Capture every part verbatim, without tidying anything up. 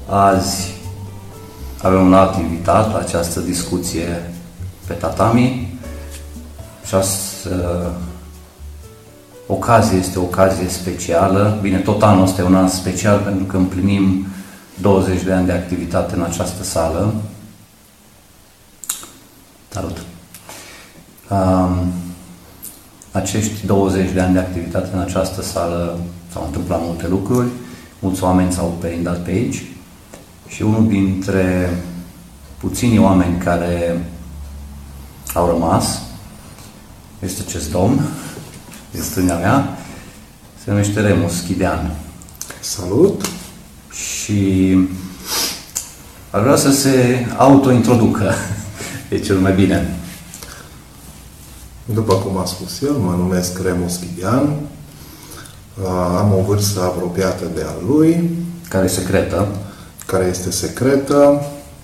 Azi avem un alt invitat la această discuție pe tatami și această ocazie este o ocazie specială. Bine, tot anul ăsta e un an special pentru că împlinim douăzeci de ani de activitate în această sală. Salut! Um, acești douăzeci de ani de activitate în această sală s-au întâmplat multe lucruri, mulți oameni s-au perindat pe aici și unul dintre puținii oameni care au rămas este acest domn, este stânga mea, se numește Remus Chidean. Salut! Și ar vrea să se auto-introducă, e cel mai bine. După cum a spus el, mă numesc Remus Chidean, am o vârstă apropiată de a lui. Care e secretă. Care este secretă.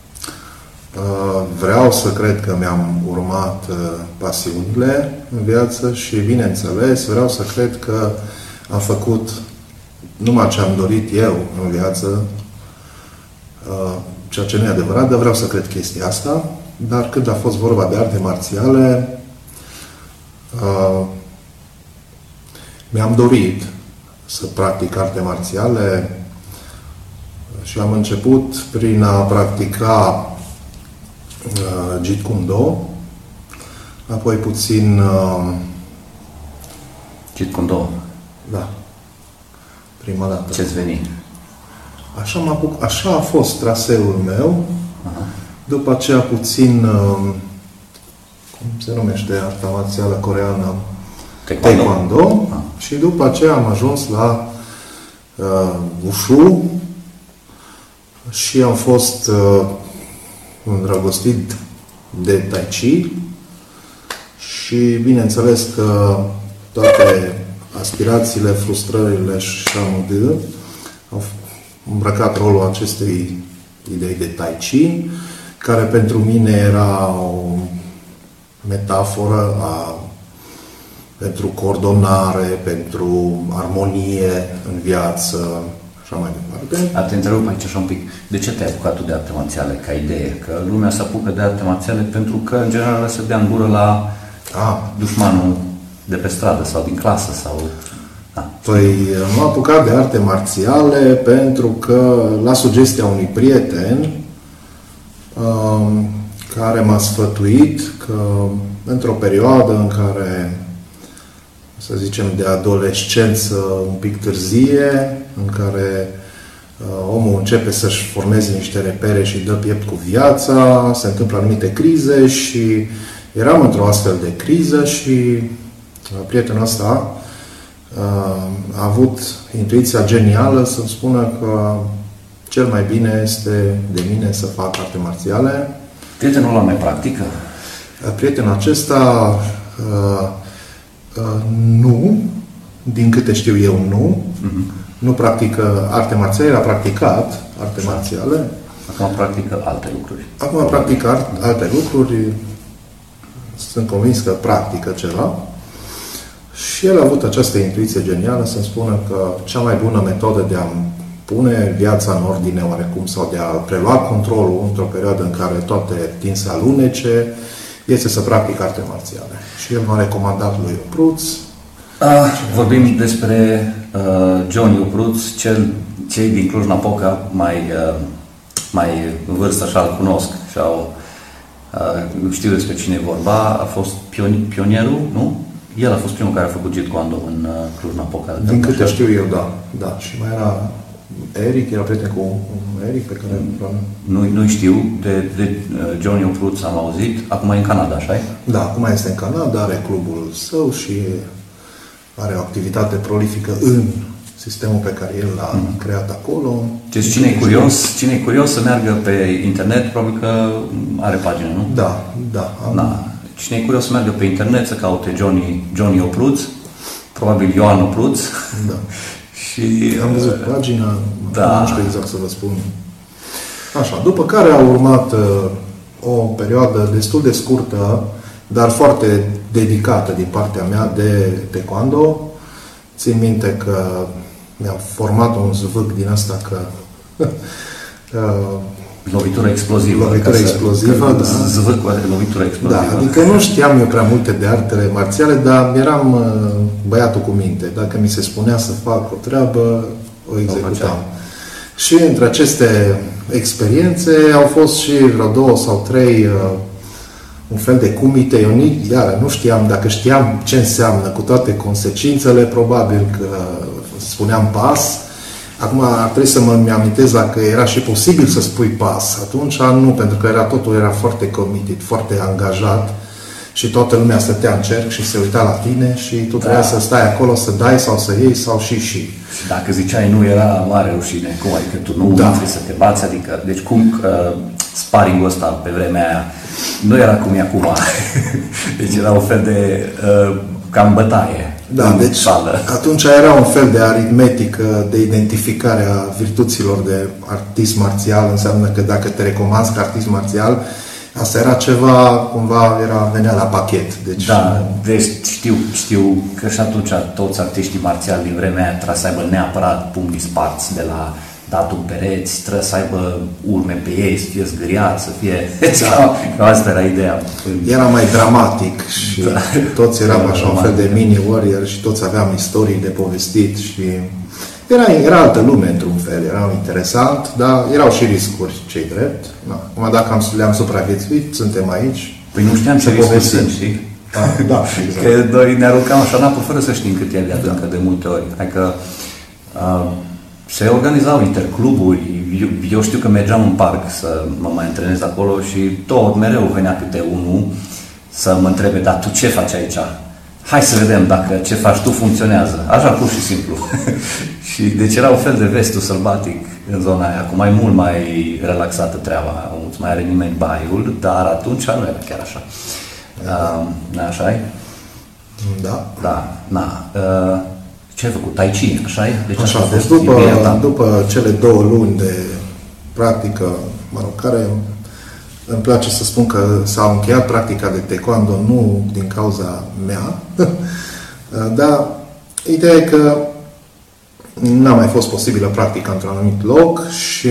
Vreau să cred că mi-am urmat pasiunile în viață și, bineînțeles, vreau să cred că am făcut numai ce am dorit eu în viață, ceea ce nu e adevărat, dar vreau să cred chestia asta. Dar când a fost vorba de arte marțiale, mi-am dorit să practic arte marțiale și am început prin a practica uh, Jeet Kune Do, apoi puțin uh, Jeet Kune Do. Da. Prima dată. Ce-ți veni? Așa, m-a, așa a fost traseul meu. Aha. După aceea puțin uh, cum se numește arta marțială coreeană? Taekwondo. Taekwondo. Ah. Și după aceea am ajuns la uh, Wushu și am fost uh, îndrăgostit de Tai Chi și bineînțeles că toate aspirațiile, frustrările și amândă au îmbrăcat rolul acestei idei de Tai Chi, care pentru mine era o metaforă a, pentru coordonare, pentru armonie în viață, așa mai departe. A te întrerup aici așa un pic. De ce te-ai apucat tu de arte marțiale ca idee? Că lumea se apucă de arte marțiale pentru că, în general, se dea în gură la ah. dușmanul de pe stradă sau din clasă sau... Da. Păi m-am apucat de arte marțiale pentru că, la sugestia unui prieten, um, care m-a sfătuit că într-o perioadă în care, să zicem, de adolescență un pic târzie, în care uh, omul începe să-și formeze niște repere și dă piept cu viața, se întâmplă anumite crize și eram într-o astfel de criză și uh, prietenul ăsta uh, a avut intuiția genială să-mi spună că cel mai bine este de mine să fac arte marțiale. Prietenul ăla mai practică? Prietenul acesta uh, uh, nu, din câte știu eu, nu. Uh-huh. Nu practică arte marțiale, a practicat arte marțiale. Acum practică alte lucruri. Acum practică art, alte lucruri. Sunt convins că practică ceva. Și el a avut această intuiție genială să-mi spună că cea mai bună metodă de a pune viața în ordine oarecum sau de a prelua controlul într-o perioadă în care toate tind să alunece, este să practic arte marțiale. Și el m-a recomandat lui Opruț. Ah, vorbim despre uh, Johnny Opruț, cel, cei din Cluj-Napoca mai, uh, mai în vârstă așa-l cunosc și au, uh, știu despre cine e vorba, a fost pion, pionierul, nu? El a fost primul care a făcut Jeet Kune Do în uh, Cluj-Napoca. Din câte știu eu, da. da. Și mai era Eric, era prieten cu Eric pe care... Nu, nu știu, de, de Johnny Opruț am auzit, acum e în Canada, așa-i? Da, acum este în Canada, are clubul său și are o activitate prolifică în sistemul pe care el l-a mm. creat acolo. Deci cine e curios, cine e curios să meargă pe internet, probabil că are pagină, nu? Da, da. Am... da. Cine e curios să meargă pe internet, să caute Johnny, Johnny Opruț, probabil Ioan Opruț. Da. Și am văzut pagina, da. Nu știu exact să vă spun. Așa, după care a urmat uh, o perioadă destul de scurtă, dar foarte dedicată din partea mea de taekwondo. Țin minte că mi-am format un zvâc din asta că uh, Lovitură explozivă. Lovitură explozivă, da. Zvâc, lovitură explozivă. Da, adică nu știam eu prea multe de artele marțiale, dar eram uh, băiatul cu minte. Dacă mi se spunea să fac o treabă, o executam. Și între aceste experiențe au fost și vreo două sau trei uh, un fel de cumite. Eu nici, iară, nu știam, dacă știam ce înseamnă cu toate consecințele, probabil că spuneam pas. Acum ar trebui să mă amintesc dacă era și posibil să spui pas. Atunci nu, pentru că era, totul era foarte committed, foarte angajat și toată lumea stătea în cerc și se uita la tine și tu da. Trebuia să stai acolo, să dai sau să iei sau și și. Și dacă ziceai nu, era mare rușine. Cum adică tu nu da. Trebuie să te bați? Adică, deci cum uh, sparing-ul ăsta pe vremea aia nu era cum e acum. Deci era un fel de uh, cam bătaie. Da, deci sală. Atunci era un fel de aritmetică de identificare a virtuților de artist marțial. Înseamnă că dacă te recomanzi ca artist marțial, asta era ceva, cumva, era, venea la pachet. Deci, da, deci știu, știu că și atunci toți artiștii marțiali din vremea aia trebuie să aibă neapărat pumnii sparți de la datul pereți, trebuie să aibă urme pe ei, să fie zgâriat, să fie... Da. Asta era ideea. Era mai dramatic și da. Toți eram așa un fel de mini-warrior și toți aveam istorii de povestit și era, era altă lume într-un fel, era interesant, dar erau și riscuri, ce-i drept. Da. Acum dacă am, le-am supraviețuit, suntem aici. Păi nu știam ce riscuri sunt, știi? Ah, da, exact. Că noi ne aruncam așa în apă fără să știm cât e de adâncă de multe ori. Adică uh, se organizau intercluburi, eu, eu știu că mergeam în parc să mă mai antrenez acolo și tot mereu venea câte unul să mă întrebe, dar tu ce faci aici? Hai să vedem dacă ce faci tu funcționează. Așa pur și simplu. Și deci era un fel de vestul sălbatic în zona aia, cu mai mult mai relaxată treaba, nu mai are nimeni baiul, dar atunci nu era chiar așa. Uh, așa e? Da. Da, na. Uh, ce ai făcut? Tai Chi, așa e? Deci așa a fost. După, după cele două luni de practică, mă rog, care îmi place să spun că s-a încheiat practica de taekwondo, nu din cauza mea, dar ideea e că n-a mai fost posibilă practica într-un anumit loc și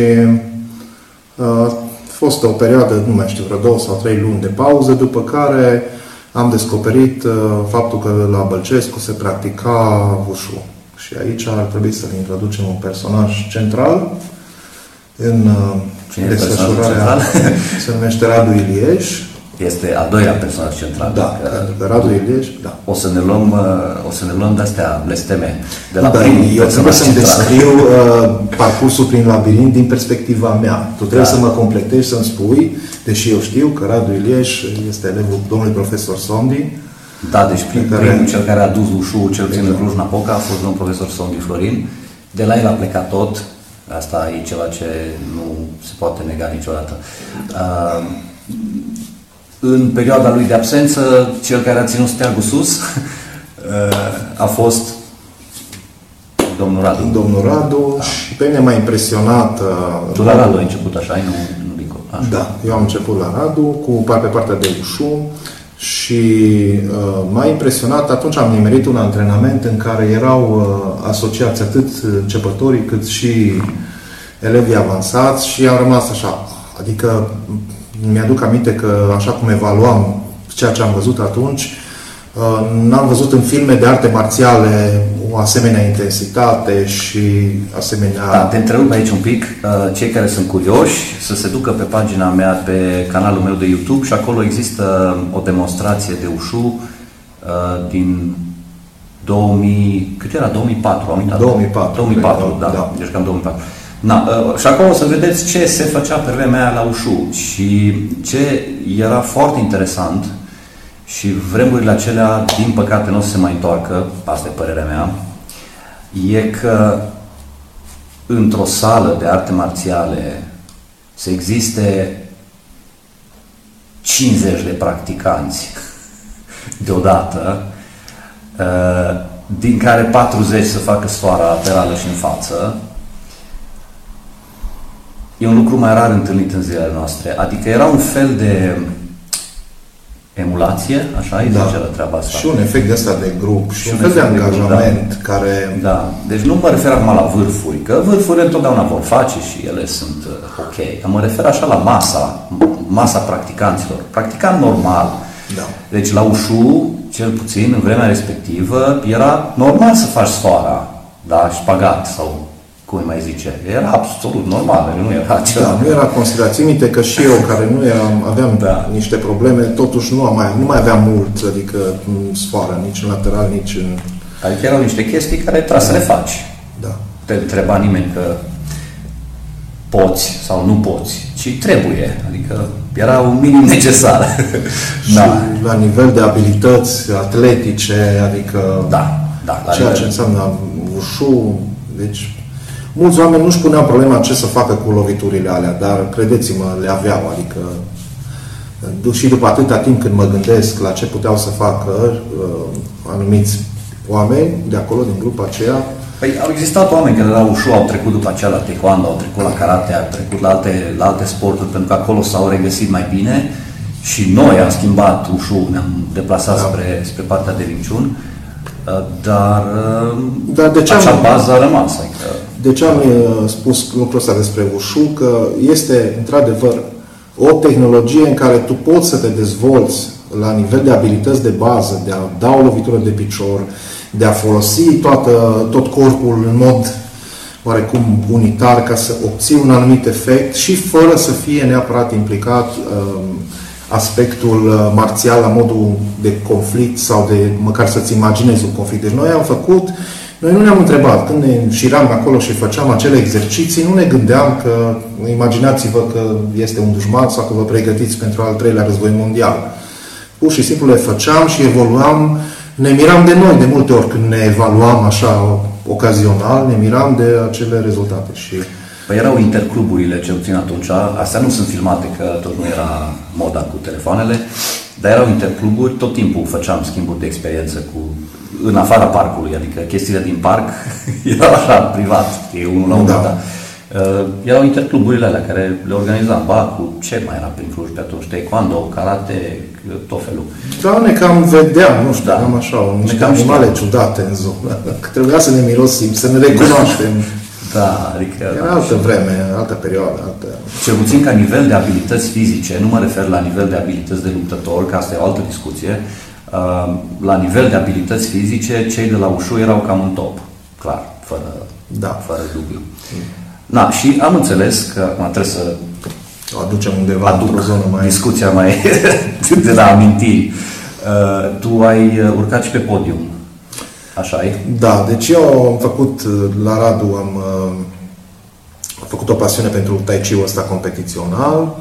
a fost o perioadă, nu mai știu, vreo două sau trei luni de pauză, după care am descoperit faptul că la Bălcescu se practica Wushu. Și aici ar trebui să introducem un personaj central în desfășurarea, se numește Radu Ilieș. Este al doilea personaj central. Da, că Radu Ilieș, da. O să ne luăm, o să ne luăm de-astea blesteme. De la da, eu trebuie să-mi descriu uh, parcursul prin labirint din perspectiva mea. Tu trebuie da. să mă completezi, să-mi spui, deși eu știu că Radu Ilieș este elevul domnului profesor Sondi. Da, deci prin, care... prin cel care a dus Wushu, cel puțin în Cluj-Napoca, a fost domnul profesor Sondi Florin. De la el a plecat tot. Asta e ceva ce nu se poate nega niciodată. Uh, în perioada lui de absență, cel care a ținut steagul sus uh, a fost domnul Radu. Domnul Radu da. Și pe mine m-a impresionat... Uh, tu la Radu ai început așa, nu, nu dincolo. Așa. Da, eu am început la Radu, cu, pe partea de Wushu și uh, m-a impresionat, atunci am nimerit un antrenament în care erau uh, asociați atât începătorii cât și elevii avansați și am rămas așa, adică mi-aduc aminte că așa cum evaluam ceea ce am văzut atunci, uh, n-am văzut în filme de arte marțiale o asemenea intensitate și asemenea... Da, te întrerup aici un pic. Cei care sunt curioși să se ducă pe pagina mea, pe canalul meu de YouTube și acolo există o demonstrație de Wushu din două mii... Cât era? două mii patru? Am două mii patru. două mii patru, da. da. Deci cam două mii patru. Na, și acolo o să vedeți ce se făcea pe vremea aia la Wushu și ce era foarte interesant și vremurile acelea, din păcate, nu o să se mai întoarcă, asta e părerea mea, e că într-o sală de arte marțiale să existe cincizeci de practicanți deodată, din care patruzeci să facă sfoara laterală și în față, e un lucru mai rar întâlnit în zilele noastre. Adică era un fel de emulație, așa îi Da. zice la treaba asta. Și un efect de ăsta de grup, și, Și un un fel de efect de grup, angajament da. care... Da, deci nu mă refer acum la vârfuri, că vârfurile întotdeauna vor face și ele sunt uh, ok. Mă refer așa la masa, masa practicanților. Practicant normal. Da. Deci la ușu, cel puțin în vremea respectivă, era normal să faci sfoara, da, șpagat sau cum îi mai zice. Era absolut normal, nu era ceva. Da, nu era considerat. Țin minte că și eu, care nu eram, aveam Da. niște probleme, totuși nu, am mai, nu mai aveam mult, adică în sfoară, nici în lateral, nici în... Adică erau niște chestii care trebuie să le faci. Da. Te întreba nimeni că poți sau nu poți, ci trebuie. Adică era un minim necesar. Și la nivel de abilități atletice, adică Da, da. La ceea nivel- ce înseamnă ușu, deci mulți oameni nu-și puneau problema ce să facă cu loviturile alea, dar credeți-mă, le aveau, adică și după atâta timp când mă gândesc la ce puteau să facă uh, anumiți oameni de acolo, din grupa aceea, Păi au existat oameni care la ușu au trecut după aceea la taekwondo, au trecut la karate, au trecut la alte, la alte sporturi, pentru că acolo s-au regăsit mai bine și noi am schimbat ușu, ne-am deplasat Da. spre, spre partea de Wing Chun, dar, Dar de ce acea am- bază a rămas. Adică, de ce am uh, spus lucrul ăsta despre ușu? Că este, într-adevăr, o tehnologie în care tu poți să te dezvolți la nivel de abilități de bază, de a da o lovitură de picior, de a folosi toată, tot corpul în mod oarecum unitar ca să obții un anumit efect și fără să fie neapărat implicat um, aspectul uh, marțial la modul de conflict sau de măcar să-ți imaginezi un conflict. Deci noi am făcut, noi nu ne-am întrebat, când ne înșiram acolo și făceam acele exerciții, nu ne gândeam că, imaginați-vă că este un dușman sau că vă pregătiți pentru al treilea război mondial. Pur și simplu le făceam și evoluam, ne miram de noi de multe ori când ne evaluam așa ocazional, ne miram de acele rezultate. Și Păi erau intercluburile, cel puțin atunci, astea nu sunt filmate, că tot nu era moda cu telefoanele, dar erau intercluburi, tot timpul făceam schimburi de experiență cu, în afara parcului, adică chestiile din parc erau așa, privat, e unul la unul, Da. da. Uh, erau intercluburile alea care le organizam, ba, cu ce mai era prin Cluj pe atunci, taekwondo, karate, tot felul. da, ne cam vedeam, nu știu, Da. am așa, niște Ne cam animale știam. ciudate în zonă, că trebuia să ne mirosim, să ne recunoaștem. Da, adică... Era altă vreme, altă perioadă, altă... Cel puțin ca nivel de abilități fizice, nu mă refer la nivel de abilități de luptător, că asta e o altă discuție, uh, la nivel de abilități fizice, cei de la ușu erau cam în top, clar, fără, Da. fără dubiu. Na, și am înțeles că acum trebuie să O aducem undeva aduc într-o zonă mai... discuția mai de la amintiri. Uh, tu ai urcat și pe podium, așa e? Da, deci eu am făcut, la Radu, am, uh, am făcut o pasiune pentru Tai Chi-ul ăsta competițional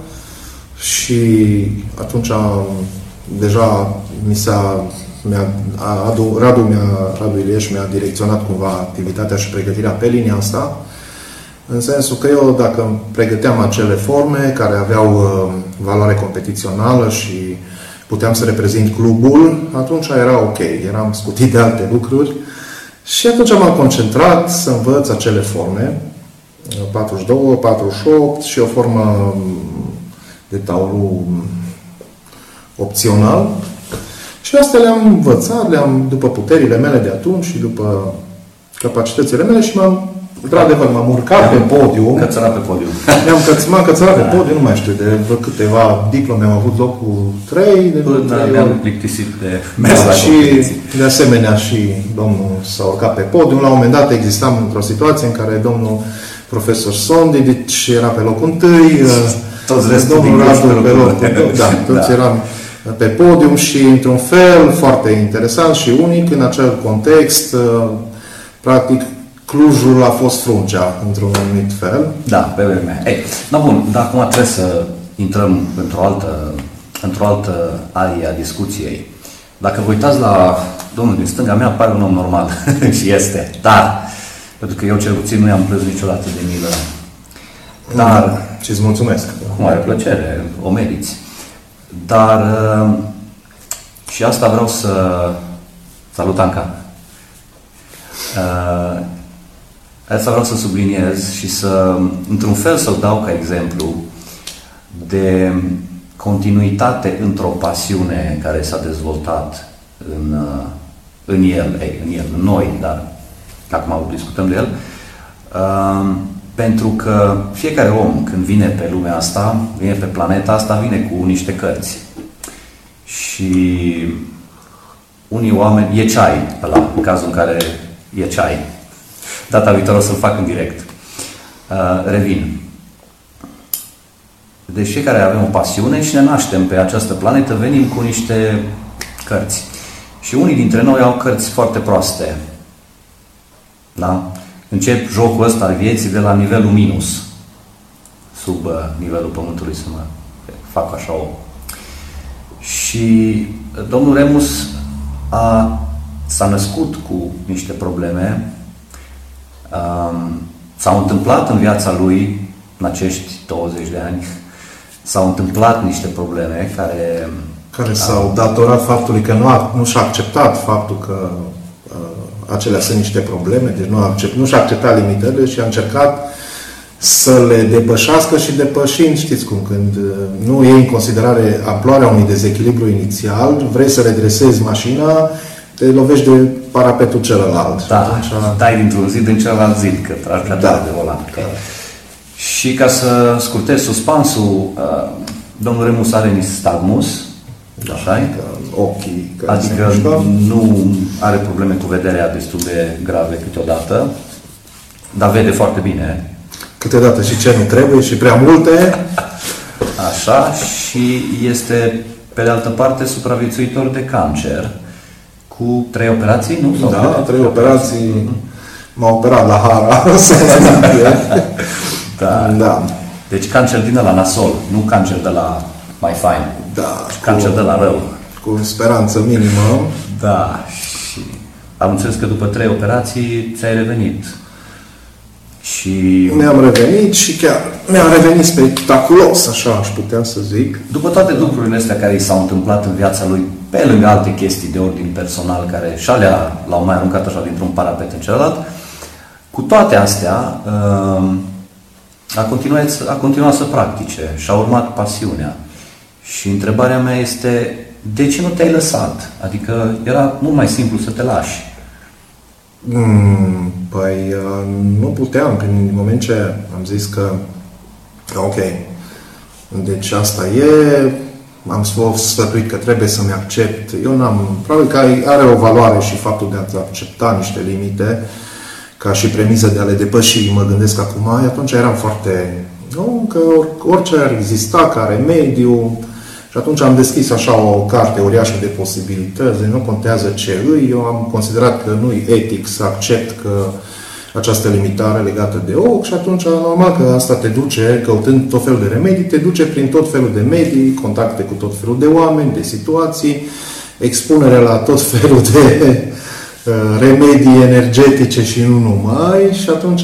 și atunci am, deja mi s-a, mi-a, Radu, Radu, mi-a, Radu Ilieș mi-a direcționat cumva activitatea și pregătirea pe linia asta, în sensul că eu, dacă îmi pregăteam acele forme care aveau uh, valoare competițională și puteam să reprezint clubul, atunci era ok, eram scutit de alte lucruri și atunci m-am concentrat să învăț acele forme, patruzeci și doi, patruzeci și opt și o formă de tauru opțional. Și astea le-am învățat, le-am, după puterile mele de atunci și după capacitățile mele și m-am, într-adevăr, m-am urcat pe podium. Cățărat pe podium. Mi-am căț- m-am cățărat pe podium, nu mai știu, de vreo câteva diplome am avut locul trei, de vreo Până trei ne-am ori. plictisit de mers Da, la și competiții. de asemenea și domnul s-a urcat pe podium. La un moment dat existam într-o situație în care domnul profesor Sondi, deci era pe locul întâi, Toți restul din domnul curs Radu pe pe locul locul doi. doi. Da, toți Da. eram pe podium și într-un fel foarte interesant și unic în acel context, practic Clujul a fost fruncea într-un anumit fel. Da, pe vremea. Ei, da, bun, dar acum trebuie să intrăm într-o altă, într-o altă arie a discuției. Dacă vă uitați la domnul din stânga mea, pare un om normal. Și este. Dar, pentru că eu cel puțin nu i-am plâns niciodată de milă. Dar, Și îți mulțumesc. cu mare plăcere, o meriți. Dar, uh, și asta vreau să... Salut, Anca! Uh, Asta vreau să subliniez și să, într-un fel, să-l dau ca exemplu de continuitate într-o pasiune care s-a dezvoltat în, în el, ei, în el, în noi, dar acum discutăm de el, uh, pentru că fiecare om când vine pe lumea asta, vine pe planeta asta, vine cu niște cărți. Și unii oameni, e ceai ăla, în cazul în care e ceai. Data viitoare o să-l fac în direct. Uh, revin. Deci fiecare avem o pasiune și ne naștem pe această planetă, venim cu niște cărți. Și unii dintre noi au cărți foarte proaste. Da? Încep jocul ăsta al vieții de la nivelul minus. Sub uh, nivelul pământului, să mă fac așa o... Și domnul Remus a, s-a născut cu niște probleme. Um, s-au întâmplat în viața lui, în acești douăzeci de ani, s-au întâmplat niște probleme care... Care s-au datorat faptului că nu, a, nu și-a acceptat faptul că uh, acelea sunt niște probleme, deci nu, a accept, nu și-a acceptat limitele și a încercat să le depășească și depășind, știți cum, când uh, nu iei în considerare amploarea unui dezechilibru inițial, vrei să redresezi mașina, te lovești de parapetul celălalt. Da, atunci... dai dintr-un zid în celălalt zid, că tragi prea tare de volan. Da. Și ca să scurtez suspansul, uh, domnul Remus are nistagmus, da, așa-i? ochii. Adică nu are probleme cu vederea destul de grave câteodată, dar vede foarte bine. Câteodată și ce nu trebuie și prea multe. Așa, și este, pe de altă parte, supraviețuitor de cancer, cu trei operații, nu? Sau da, trei, trei operații. Mm-hmm. M-a operat la Hara. da. da. Deci cancer din ăla nasol, nu cancer de la mai fain. Da. Cancer cu, de la rău. Cu speranță minimă. Da. Și am înțeles că după trei operații ți-ai revenit. Și... Mi-am revenit și chiar mi-am revenit spectaculos, așa aș putea să zic. După toate lucrurile astea care i s-au întâmplat în viața lui, pe lângă alte chestii de ordin personal, care și alea l-au mai aruncat așa dintr-un parapet în celălalt, cu toate astea a continuat, a continuat să practice și a urmat pasiunea. Și întrebarea mea este, de ce nu te-ai lăsat? Adică era mult mai simplu să te lași. Mm, păi nu puteam, în moment ce am zis că ok, deci asta e, am sfătuit că trebuie să-mi accept. Eu n-am, probabil că are o valoare și faptul de a accepta niște limite ca și premiză de a le depăși, mă gândesc acum, atunci eram foarte, nu, că orice ar exista ca remediu. Și atunci am deschis așa o carte uriașă de posibilități, nu contează ce îi, eu am considerat că nu e etic să accept că această limitare legată de ochi și atunci normal că asta te duce, căutând tot felul de remedii, te duce prin tot felul de medii, contacte cu tot felul de oameni, de situații, expunere la tot felul de uh, remedii energetice și nu numai și atunci...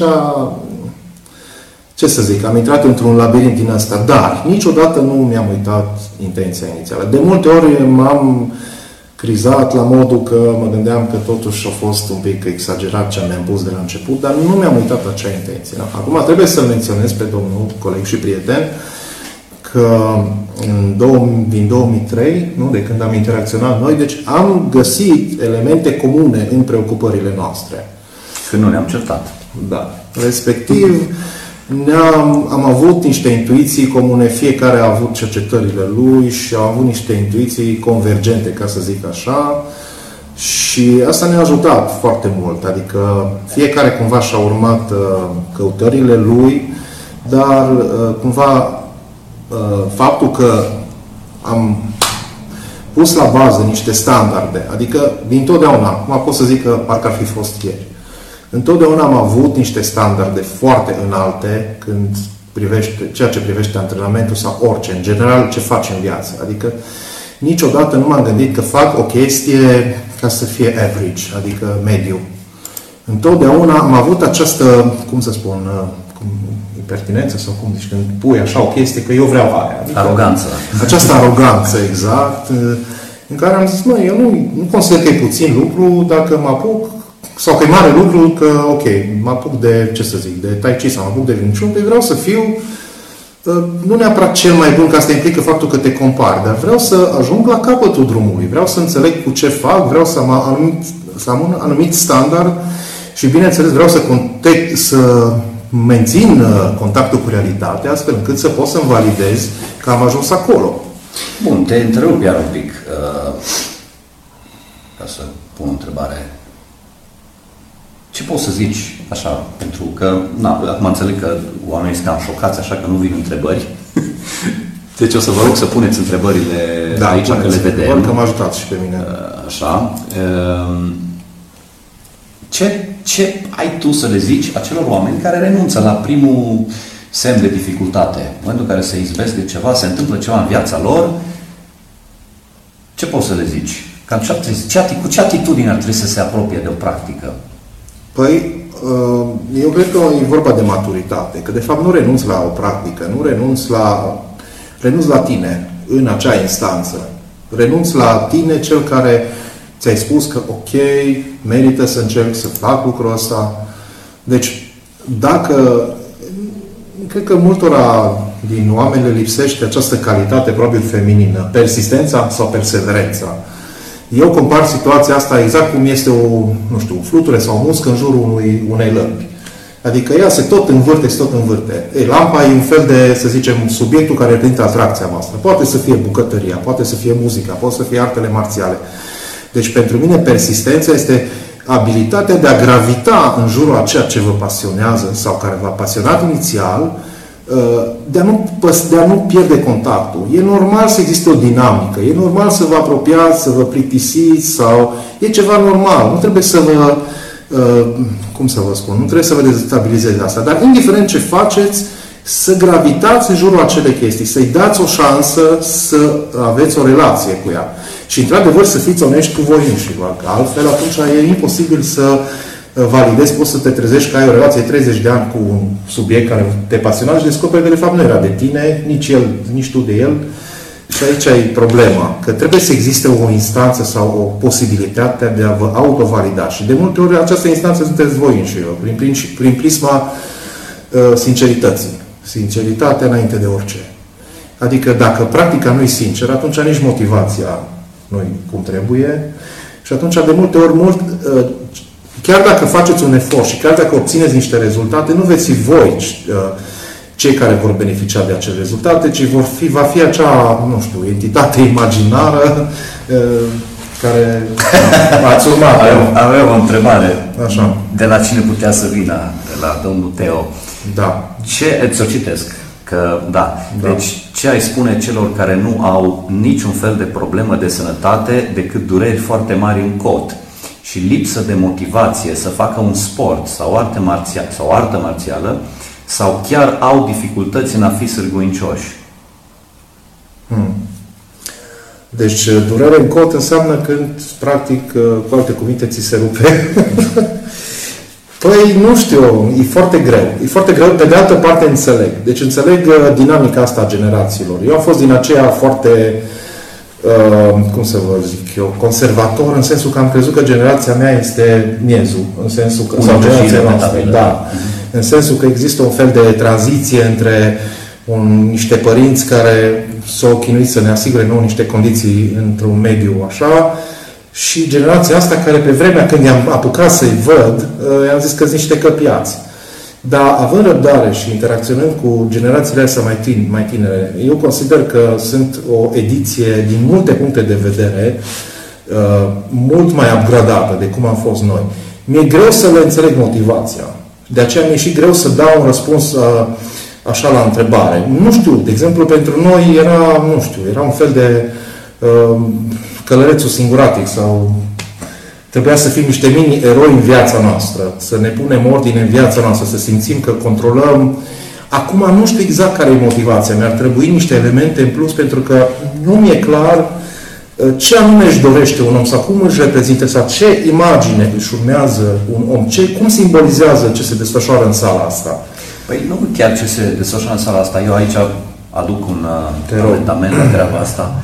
Ce să zic, am intrat într-un labirint din asta, dar niciodată nu mi-am uitat intenția inițială. De multe ori m-am crizat la modul că mă gândeam că totuși a fost un pic exagerat ce mi-am pus de la început, dar nu mi-am uitat acea intenție. Acum trebuie să-l menționez pe domnul coleg și prieten că în două, din două mii trei, nu, de când am interacționat noi, deci am găsit elemente comune în preocupările noastre. Că nu ne-am certat. Da. Respectiv, Ne-am, am avut niște intuiții comune, fiecare a avut cercetările lui și a avut niște intuiții convergente, ca să zic așa, și asta ne-a ajutat foarte mult, adică fiecare cumva și-a urmat uh, căutările lui, dar uh, cumva uh, faptul că am pus la bază niște standarde, adică dintotdeauna, acum pot să zic că parcă ar fi fost ieri, întotdeauna am avut niște standarde foarte înalte când privește, ceea ce privește antrenamentul sau orice, în general ce faci în viață. Adică niciodată nu m-am gândit că fac o chestie ca să fie average, adică mediu. Întotdeauna am avut această, cum să spun, cum, impertinență sau cum zici, când pui așa o chestie că eu vreau aia. Adică aroganță. Această aroganță, exact, în care am zis, măi, eu nu, nu consider că e puțin lucru dacă mă apuc sau că e mare lucru că, ok, mă apuc de, ce să zic, de Tai Chi sau mă apuc de Wing Chun, vreau să fiu nu neapărat cel mai bun, că asta implică faptul că te compari, dar vreau să ajung la capătul drumului, vreau să înțeleg cu ce fac, vreau să am, anumit, să am un anumit standard și, bineînțeles, vreau să, contact, să mențin contactul cu realitatea, astfel încât să pot să-mi validez că am ajuns acolo. Bun, te întrerup iar un pic, uh, ca să pun o întrebare. Ce poți să zici, așa, pentru că, na, acum înțeleg că oamenii sunt cam șocați, așa că nu vin întrebări. Deci o să vă rog să puneți întrebările da, aici, că le vedem. Că m-a ajutat și pe mine. Așa. Ce, ce ai tu să le zici acelor oameni care renunță la primul semn de dificultate? În momentul în care se izbesc de ceva, se întâmplă ceva în viața lor, ce poți să le zici? Cam ce, ce, cu ce atitudine ar trebui să se apropie de o practică? Păi, eu cred că e vorba de maturitate, că de fapt nu renunți la o practică, nu renunți la, renunți la tine în acea instanță. Renunți la tine, cel care ți-ai spus că ok, merită să încerc să fac lucrul ăsta. Deci, dacă, cred că multora din oameni le lipsește această calitate probabil feminină, persistența sau perseverența. Eu compar situația asta exact cum este o, nu știu, fluture sau muscă în jurul unui, unei lămpi. Adică ea se tot învârte, se tot învârte. Ei, lampa e un fel de, să zicem, subiectul care reprezintă atracția noastră. Poate să fie bucătăria, poate să fie muzica, poate să fie artele marțiale. Deci, pentru mine, persistența este abilitatea de a gravita în jurul a ceea ce vă pasionează sau care v-a pasionat inițial, de a, nu, de a nu pierde contactul. E normal să existe o dinamică, e normal să vă apropiați, să vă plictisiți sau... E ceva normal, nu trebuie să vă... cum să vă spun? Nu trebuie să vă dezstabilizeze asta, dar indiferent ce faceți, să gravitați în jurul acelei chestii, să-i dați o șansă să aveți o relație cu ea. Și, într-adevăr, să fiți onești cu voi înșivă, că altfel atunci e imposibil să validezi, poți să te trezești că ai o relație treizeci de ani cu un subiect care te pasiona și descoperi că de fapt nu era de tine, nici el, nici tu de el. Și aici e problema, că trebuie să existe o instanță sau o posibilitate de a vă autovalida. Și de multe ori această instanță sunteți voi înșivă, prin, prin, prin prisma uh, sincerității. Sinceritatea înainte de orice. Adică dacă practica nu e sinceră, atunci nici motivația nu e cum trebuie. Și atunci de multe ori mult... Uh, Chiar dacă faceți un efort și chiar dacă obțineți niște rezultate, nu veți fi voi cei care vor beneficia de acele rezultate, ci vor fi, va fi acea, nu știu, entitate imaginară care ați urmat. Avem o întrebare. Așa. De la cine putea să vină? De la domnul Teo. Da. Ce, ți-o citesc? Că, da. da. Deci, ce ai spune celor care nu au niciun fel de problemă de sănătate decât dureri foarte mari în cot și lipsă de motivație să facă un sport sau artă marțială, sau artă marțială, sau chiar au dificultăți în a fi sârguincioși? Hmm. Deci, durere în cot înseamnă când, practic, cu alte cuvinte, ți se rupe. Păi, nu știu, e foarte greu. E foarte greu, pe de altă parte înțeleg. Deci înțeleg dinamica asta a generațiilor. Eu am fost din aceea foarte... Uh, cum să vă zic eu, conservator, în sensul că am crezut că generația mea este miezul, în sensul că, sau generația noastră, da, uh-huh. În sensul că există un fel de tranziție între un, niște părinți care s-au chinuit să ne asigure nouă niște condiții într-un mediu așa, și generația asta care pe vremea când i-am apucat să-i văd, uh, i-am zis că sunt niște căpiați. Dar având răbdare și interacționând cu generațiile astea mai, tin, mai tinere, eu consider că sunt o ediție din multe puncte de vedere uh, mult mai upgradată de cum am fost noi. Mi-e greu să le înțeleg motivația. De aceea mi-e și greu să dau un răspuns uh, așa la întrebare. Nu știu, de exemplu, pentru noi era, nu știu, era un fel de uh, călărețul singuratic sau... Trebuia să fim niște mini-eroi în viața noastră, să ne punem ordine în viața noastră, să simțim că controlăm. Acum nu știu exact care e motivația. Mi-ar trebui niște elemente în plus, pentru că nu mi-e clar ce anume își dorește un om sau cum își reprezintă sau ce imagine își urmează un om, ce, cum simbolizează ce se desfășoară în sala asta. Păi nu chiar ce se desfășoară în sala asta. Eu aici aduc un amendament la treaba asta.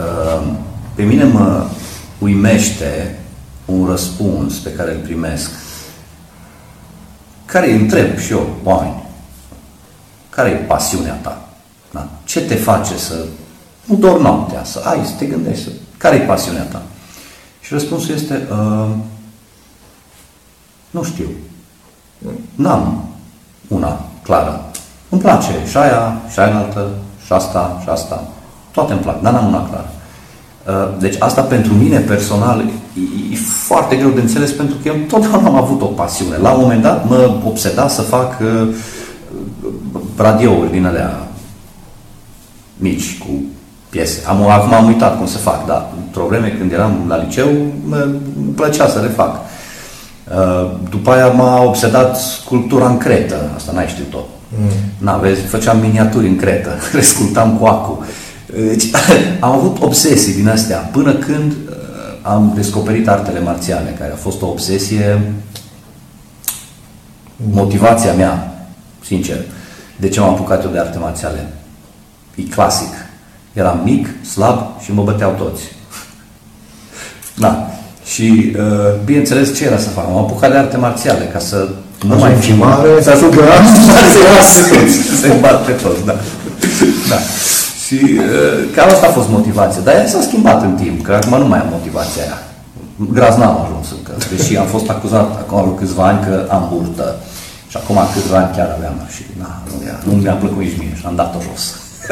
Pe mine mă uimește un răspuns pe care îl primesc, care îi întreb și eu, oameni, care e pasiunea ta? ce te face să nu dormi noaptea, să ai, să te gândești, să... care e pasiunea ta? Și răspunsul este, uh, nu știu, n-am una clară. Îmi place și aia, și aia altă, și asta, și asta, toate îmi plac, dar n-am una clară. Uh, deci asta pentru mine personal e, e foarte greu de înțeles, pentru că eu totdeauna am avut o pasiune. La un moment dat mă obseda să fac uh, radiouri din alea mici, cu piese. Am, acum am uitat cum să fac, dar într-o vreme când eram la liceu, îmi plăcea să le fac. După aia m-a obsedat sculptura în cretă. Asta n-ai știut tot. Mm. Na, vezi, făceam miniaturi în cretă, rescultam cu acu. Deci, am avut obsesii din astea, până când am descoperit artele marțiale, care a fost o obsesie, motivația mea, sincer. De ce m-am apucat eu de arte marțiale? E clasic. Eram mic, slab și mă băteau toți. Da. Și, bineînțeles, ce era să fac? M-am apucat de arte marțiale, ca să nu mai fi mare, să ajung la să-i bat pe toți, da. Da. Și cam asta a fost motivația. Dar ea s-a schimbat în timp, că acum nu mai am motivația aia. Graz n-am ajuns încă, deși am fost acuzat acum câțiva ani că am burtă. Și acum câțiva ani chiar aveam și na, nu, nu mi-a plăcut nici mie și am dat-o jos.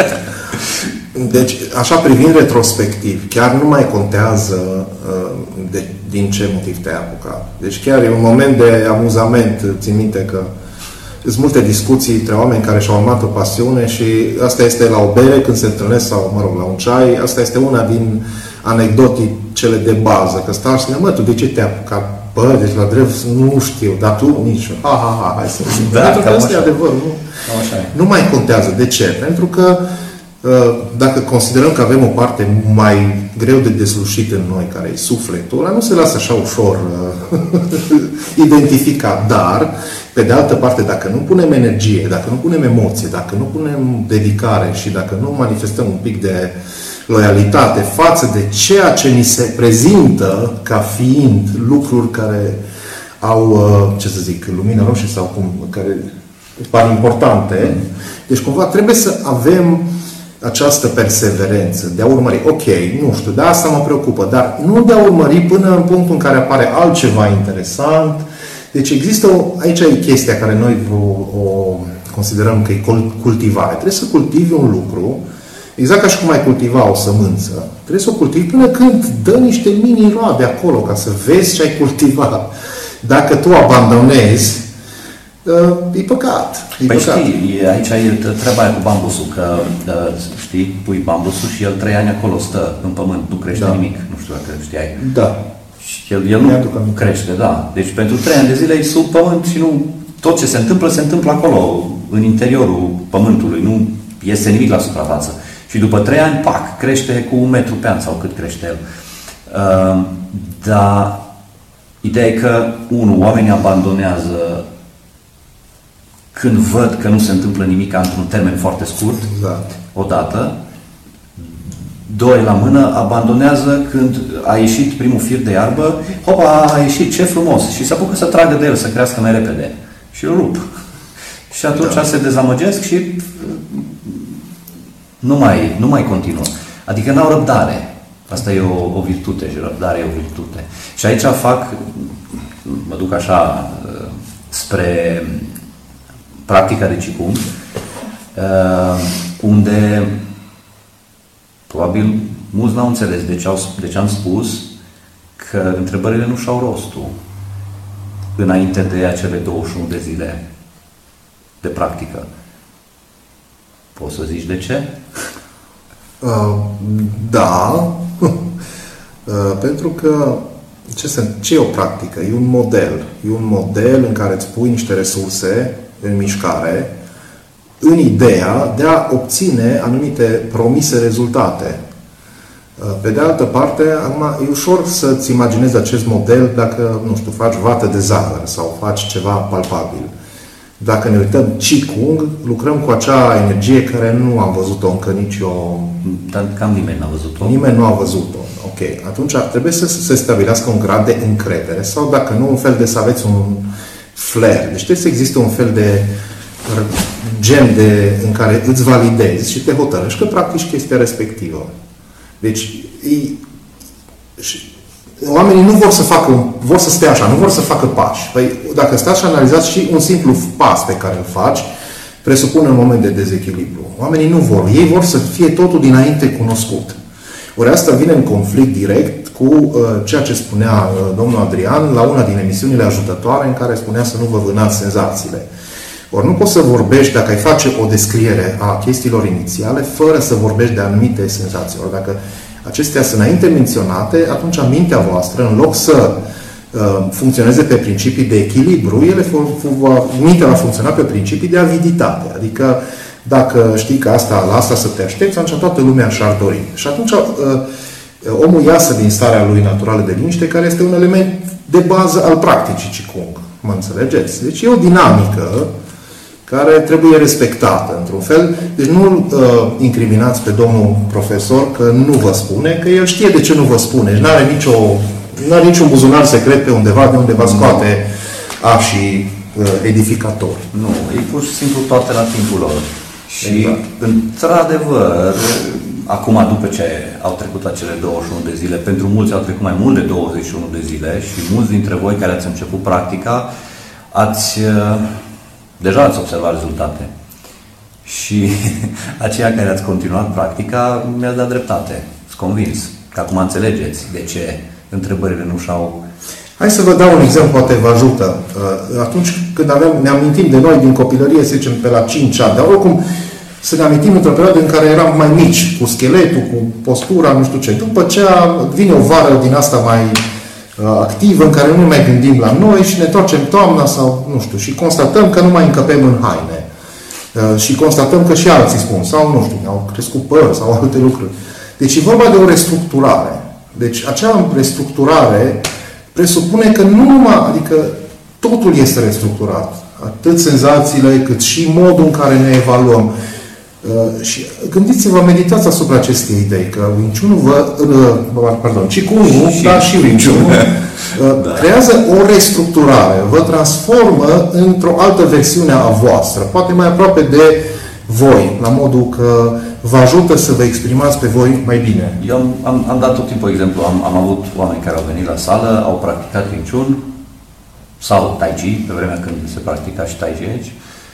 Deci, așa privind retrospectiv, chiar nu mai contează uh, de, din ce motiv te-ai apucat. Deci chiar e un moment de amuzament, țin minte că sunt multe discuții între oameni care și-au urmat o pasiune și asta este la o bere când se întâlnesc sau, mă rog, la un ceai, asta este una din anecdoticele de bază, că stau și spune, mă, tu de ce te-ai apucat? Bă, deci la drept nu știu, dar tu nici. Ha, ha, ha, hai să zic. Da, pentru că asta e adevăr, nu? Așa e. Nu mai contează. De ce? Pentru că dacă considerăm că avem o parte mai greu de deslușit în noi, care e sufletul, ăla nu se lasă așa ușor uh, identificat. Dar, pe de altă parte, dacă nu punem energie, dacă nu punem emoție, dacă nu punem dedicare și dacă nu manifestăm un pic de loialitate față de ceea ce ni se prezintă ca fiind lucruri care au, ce să zic, lumină roșie sau cum, care par importante, deci cumva trebuie să avem această perseverență de a urmări. Ok, nu știu, de asta mă preocupă, dar nu de a urmări până în punctul în care apare altceva interesant. Deci există, o, aici e chestia care noi o, o considerăm că e cultivare. Trebuie să cultivi un lucru, exact ca și cum ai cultiva o sămânță. Trebuie să o cultivi până când dă niște mini-roade acolo, ca să vezi ce ai cultivat. Dacă tu abandonezi, e păcat. E păi păcat. Știi, aici e treaba aia cu bambusul, că, știi, pui bambusul și el trei ani acolo stă în pământ, nu crește da. nimic. Nu știu dacă știai. Da. Și el, el nu crește, da. Deci pentru trei ani de zile e sub pământ și nu, tot ce se întâmplă, se întâmplă acolo, în interiorul pământului, nu iese nimic la suprafață. Și după trei ani, pac, crește cu un metru pe an sau cât crește el. Uh, dar ideea e că, unu, oamenii abandonează când văd că nu se întâmplă nimic într-un termen foarte scurt, exact. Odată. Doi, la mână, abandonează când a ieșit primul fir de iarbă, hopa, a ieșit, ce frumos, și se apucă să tragă de el, să crească mai repede. Și îl rup. Și atunci da. se dezamăgesc și nu mai, nu mai continuă. Adică n-au răbdare. Asta e o, o virtute și răbdarea e o virtute. Și aici fac, mă duc așa spre practica de Qigong, unde probabil mulți n-au înțeles de ce, au, de ce am spus că întrebările nu și-au rostul înainte de acele douăzeci și unu de zile de practică. Poți să zici de ce? Uh, da. uh, pentru că ce, se, ce e o practică? E un model. E un model în care îți pui niște resurse în mișcare în ideea de a obține anumite promise rezultate. Pe de altă parte, acum, e ușor să-ți imaginezi acest model dacă, nu știu, faci vată de zahăr sau faci ceva palpabil. Dacă ne uităm Qigong, lucrăm cu acea energie care nu am văzut-o încă nici eu. Dar cam nimeni n-a văzut-o. Nimeni nu a văzut-o. Ok. Atunci trebuie să se stabilească un grad de încredere sau, dacă nu, un fel de să aveți un flair. Deci trebuie să existe un fel de gen de, în care îți validezi și te hotărăști că practici chestia respectivă. Deci, ei, oamenii nu vor să facă, vor să stea așa, nu vor să facă pași. Păi, dacă stați și analizați și un simplu pas pe care îl faci, presupune un moment de dezechilibru. Oamenii nu vor. Ei vor să fie totul dinainte cunoscut. Ori asta vine în conflict direct cu uh, ceea ce spunea uh, domnul Adrian la una din emisiunile ajutătoare în care spunea să nu vă vânați senzațiile. Ori nu poți să vorbești, dacă ai face o descriere a chestiilor inițiale, fără să vorbești de anumite senzații. Ori dacă acestea sunt înainte menționate, atunci mintea voastră, în loc să uh, funcționeze pe principii de echilibru, ele va, mintea va funcționa pe principii de aviditate. Adică dacă știi că asta, la asta să te aștepți, atunci toată lumea și-ar dori. Și atunci uh, omul iasă din starea lui naturală de liniște, care este un element de bază al practicii Qigong. Mă înțelegeți? Deci e o dinamică care trebuie respectată, într-un fel. Deci nu uh, incriminați pe domnul profesor că nu vă spune, că el știe de ce nu vă spune. Și n-are nicio, n-are niciun buzunar secret pe undeva, de unde va scoate așii uh, edificatori. Nu, e pur și simplu toate la timpul lor. Și, exact. Într-adevăr, acum, după ce au trecut acele douăzeci și unu de zile, pentru mulți au trecut mai mult de douăzeci și unu de zile și mulți dintre voi care ați început practica, ați, deja ați observat rezultate. Și aceia care ați continuat practica, mi-ați dat dreptate. Sunt convins că acum înțelegeți de ce întrebările nu și-au... Hai să vă dau un exemplu, poate vă ajută. Atunci când aveam, ne amintim de noi din copilărie, să zicem, pe la cinci ani, dar oricum să ne amintim într-o perioadă în care eram mai mici, cu scheletul, cu postura, nu știu ce. După ce vine o vară din asta mai activă, în care nu mai gândim la noi și ne întoarcem toamna sau, nu știu, și constatăm că nu mai încăpem în haine. Și constatăm că și alții spun, sau, nu știu, au crescut păr sau alte lucruri. Deci e vorba de o restructurare. Deci acea restructurare presupune că nu numai, adică totul este restructurat. Atât senzațiile, cât și modul în care ne evaluăm. Uh, și gândiți-vă, meditați asupra acestei idei, că Wing Chun vă, uh, pardon, Qigong-ul, dar și Wing Chun, uh, da. creează o restructurare, vă transformă într-o altă versiune a voastră, poate mai aproape de voi, la modul că vă ajută să vă exprimați pe voi mai bine. Eu am, am, am dat tot timpul exemplu, am, am avut oameni care au venit la sală, au practicat Wing Chun sau Tai Chi, pe vremea când se practica și Tai Chi aici,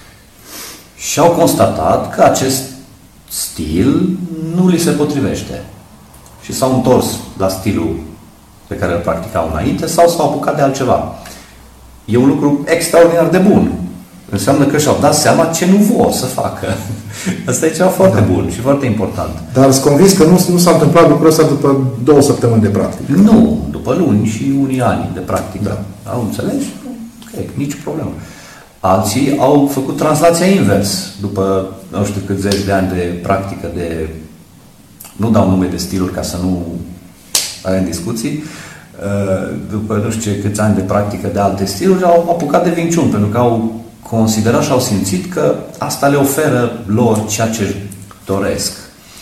și au constatat că acest stil nu li se potrivește. Și s-au întors la stilul pe care îl practicau înainte sau s-au apucat de altceva. E un lucru extraordinar de bun. Înseamnă că și-au dat seama ce nu vor să facă. Asta e ceva foarte da. bun și foarte important. Dar sunt convins că nu, nu s-a întâmplat lucrul ăsta după două săptămâni de practică. Nu, după luni și unii ani de practică. Da. Au înțeles? Ok, nici problemă. Alții au făcut translația invers. După nu știu cât zeci de ani de practică de... Nu dau nume de stiluri ca să nu avem discuții. După nu știu ce câți ani de practică de alte stiluri au apucat de Wing Chun, pentru că au considerat și au simțit că asta le oferă lor ceea ce doresc.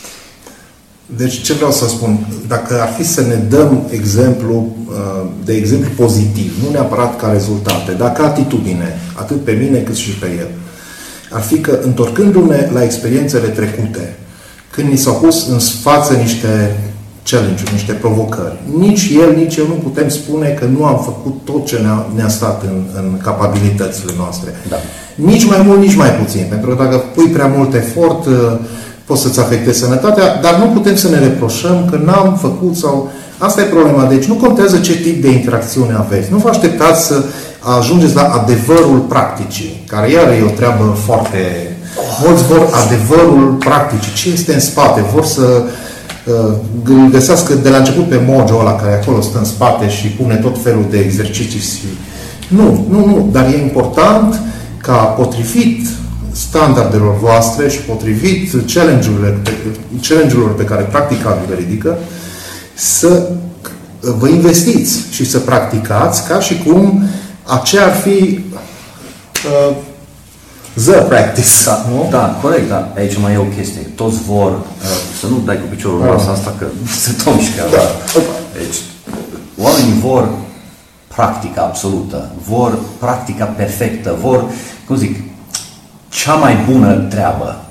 Deci ce vreau să spun? Dacă ar fi să ne dăm exemplu, de exemplu pozitiv, nu neapărat ca rezultate, dar ca atitudine, atât pe mine cât și pe el, ar fi că întorcându-ne la experiențele trecute, când ni s-au pus în față niște challenge-uri, niște provocări, nici el, nici eu nu putem spune că nu am făcut tot ce ne-a, ne-a stat în, în capabilitățile noastre. Da. Nici mai mult, nici mai puțin. Pentru că dacă pui prea mult efort, poți să-ți afectezi sănătatea, dar nu putem să ne reproșăm că n-am făcut sau... Asta e problema. Deci nu contează ce tip de interacțiune aveți. Nu vă așteptați să ajungeți la adevărul practicii, care iar e o treabă foarte... Mulți vor adevărul practicii. Ce este în spate? Vor să uh, găsească de la început pe mojo ăla care acolo stă în spate și pune tot felul de exerciții. Nu, nu, nu. Dar e important ca potrivit standardelor voastre și potrivit challenge-urilor pe, challenge-urilor pe care practica vi le ridică, să vă investiți și să practicați ca și cum aceea ar fi uh, the practice. Da, nu? Da, corect, da. Aici mai e o chestie. Toți vor uh, să nu dai cu piciorul în masa asta că se tot mișcă. Da. Deci, oamenii vor practica absolută, vor practica perfectă, vor, cum zic, cea mai bună treabă.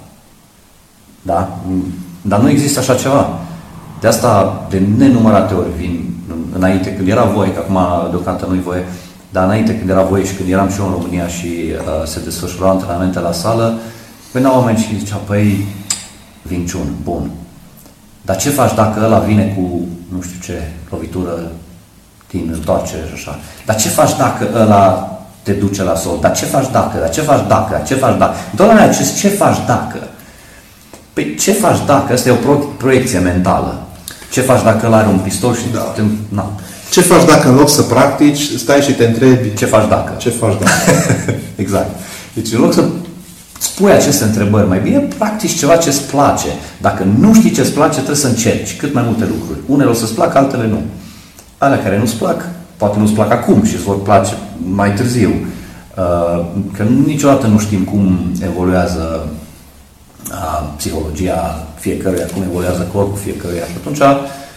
Da? Dar nu există așa ceva. De asta, de nenumărate ori vin înainte, când era voie, că acum deocamdată nu-i voie, dar înainte când era voie și când eram și eu în România și uh, se desfășurau antrenamente la sală, veneau oameni și zicea, păi, vinciun, bun. Dar ce faci dacă ăla vine cu, nu știu ce, lovitură din întoarcere și așa? Dar ce faci dacă ăla te duce la sol? Dar ce faci dacă? Dar ce faci dacă? Dar ce faci dacă? Doamne, ce, ce faci dacă? Păi ce faci dacă? Asta e o pro- proiecție mentală. Ce faci dacă ăla are un pistol și... Da. Te, na. Ce faci dacă în loc să practici, stai și te întrebi... Ce faci dacă? Ce faci dacă? Exact. Deci în loc să spui aceste întrebări, mai bine practici ceva ce-ți place. Dacă nu știi ce-ți place, trebuie să încerci cât mai multe lucruri. Unele o să-ți placă, altele nu. Alea care nu-ți plac, poate nu-ți plac acum și îți vor place mai târziu. Că niciodată nu știm cum evoluează psihologia fiecăruia, cum evoluează corpul fiecăruia. Și atunci,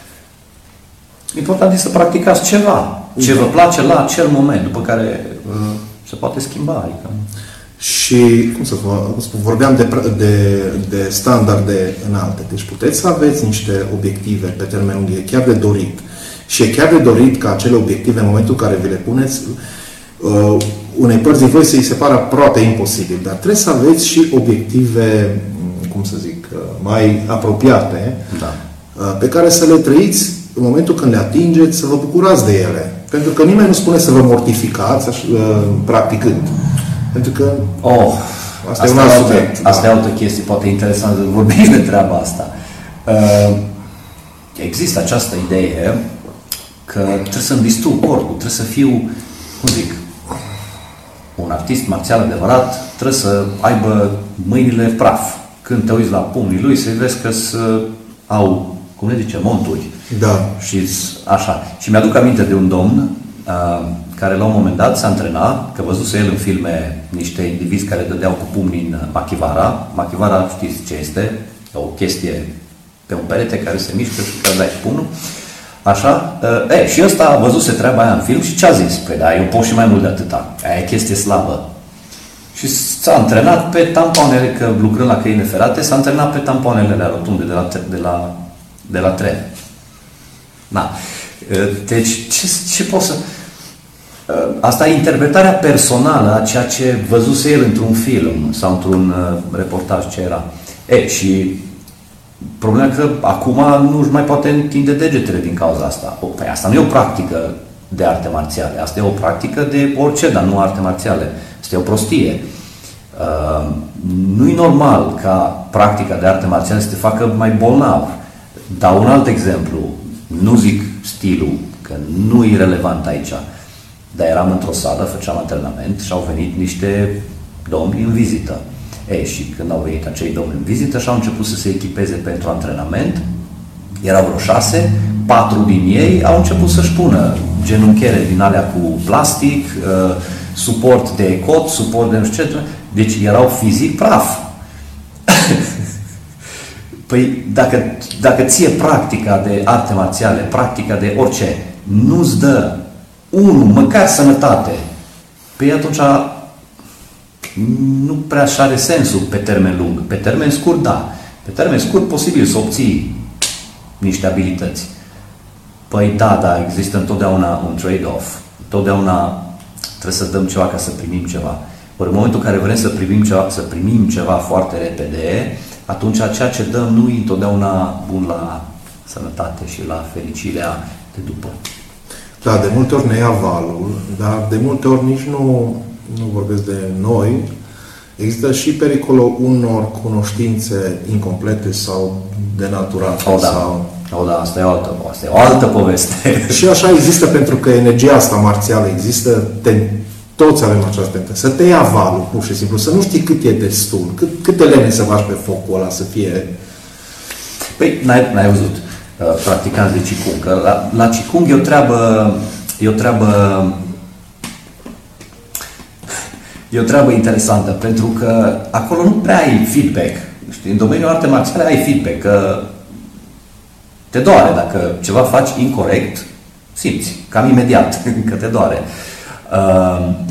important este să practicați ceva, ce vă place la acel moment, după care se poate schimba. Adică... Și, cum să vă spun, vorbeam de, de, de standarde înalte. Deci puteți să aveți niște obiective pe termen lung, e chiar de dorit. Și e chiar de dorit ca acele obiective, în momentul în care vi le puneți, uh, unei părți din voi să-i se pară aproape imposibil. Dar trebuie să aveți și obiective, cum să zic, mai apropiate, da. uh, pe care să le trăiți în momentul când le atingeți, să vă bucurați de ele. Pentru că nimeni nu spune să vă mortificați uh, practicând. Pentru că oh, asta, asta e un alt subiect. Asta da. E altă chestie, poate interesant să vorbim de treaba asta. Uh, există această idee că trebuie să-mi distrug corpul, trebuie să fiu, cum zic, un artist marțial adevărat, trebuie să aibă mâinile praf. Când te uiți la pumnii lui, să vezi că au, cum ne zice, monturi. Da. Și așa. Și mi-aduc aminte de un domn uh, care la un moment dat se antrena, că văzuse el în filme niște indivizi care dădeau cu pumnii în Makivara. Makivara, știți ce este? E o chestie pe un perete care se mișcă și care dai cu pumnul. Așa. Uh, e, și ăsta văzuse treaba aia în film și ce a zis? Păi da, eu pot și mai mult de atâta. Aia e chestie slabă. Și s-a antrenat pe tampoanele, că lucrând la căile ferate, s-a antrenat pe tampoanele alea rotunde de la, de la, de la tren. Na. Deci, ce, ce pot să... Asta e interpretarea personală a ceea ce văzuse el într-un film sau într-un uh, reportaj ce era. E, și problema că acum nu își mai poate întinde degetele din cauza asta. O, păi asta nu e o practică de arte marțiale. Asta e o practică de orice, dar nu arte marțiale. Asta e o prostie. Uh, nu e normal ca practica de arte marțiale să te facă mai bolnav. Dau un alt exemplu. Nu zic stilul, că nu e relevant aici. Dar eram într-o sală, făceam antrenament și au venit niște domni în vizită. Ei, și când au venit acei domni în vizită și au început să se echipeze pentru antrenament, erau vreo șase, patru din ei au început să-și pună genunchiere din alea cu plastic, uh, suport de cot, suport de nu știu ce, deci erau fizic praf. Păi dacă, dacă ție practica de arte marțiale, practica de orice, nu-ți dă unul, măcar sănătate, păi atunci nu prea așa are sensul pe termen lung. Pe termen scurt, da. Pe termen scurt, posibil să obții niște abilități. Păi da, da, există întotdeauna un trade-off. Întotdeauna trebuie să dăm ceva ca să primim ceva. Ori în momentul în care vrem să primim ceva, să primim ceva foarte repede, atunci ceea ce dăm nu e întotdeauna bun la sănătate și la fericirea de după. Da, de multe ori ne ia valul, dar de multe ori nici nu, nu vorbesc de noi. Există și pericolul unor cunoștințe incomplete sau denaturate. O, da. Sau... O, da, asta e o altă, asta e o altă poveste. Și așa există, pentru că energia asta marțială există, te, toți avem această tentă, să te ia valul, pur și simplu, să nu știi cât e destul, cât, câte lene să faci pe focul ăla, să fie... Păi, n-ai, n-ai văzut uh, practicanți de Qigong, că la, la Qigong e o treabă, e o treabă e o treabă interesantă, pentru că acolo nu prea ai feedback. Știi? În domeniul arte marțiale ai feedback, că te doare dacă ceva faci incorect, simți, cam imediat că te doare. Uh,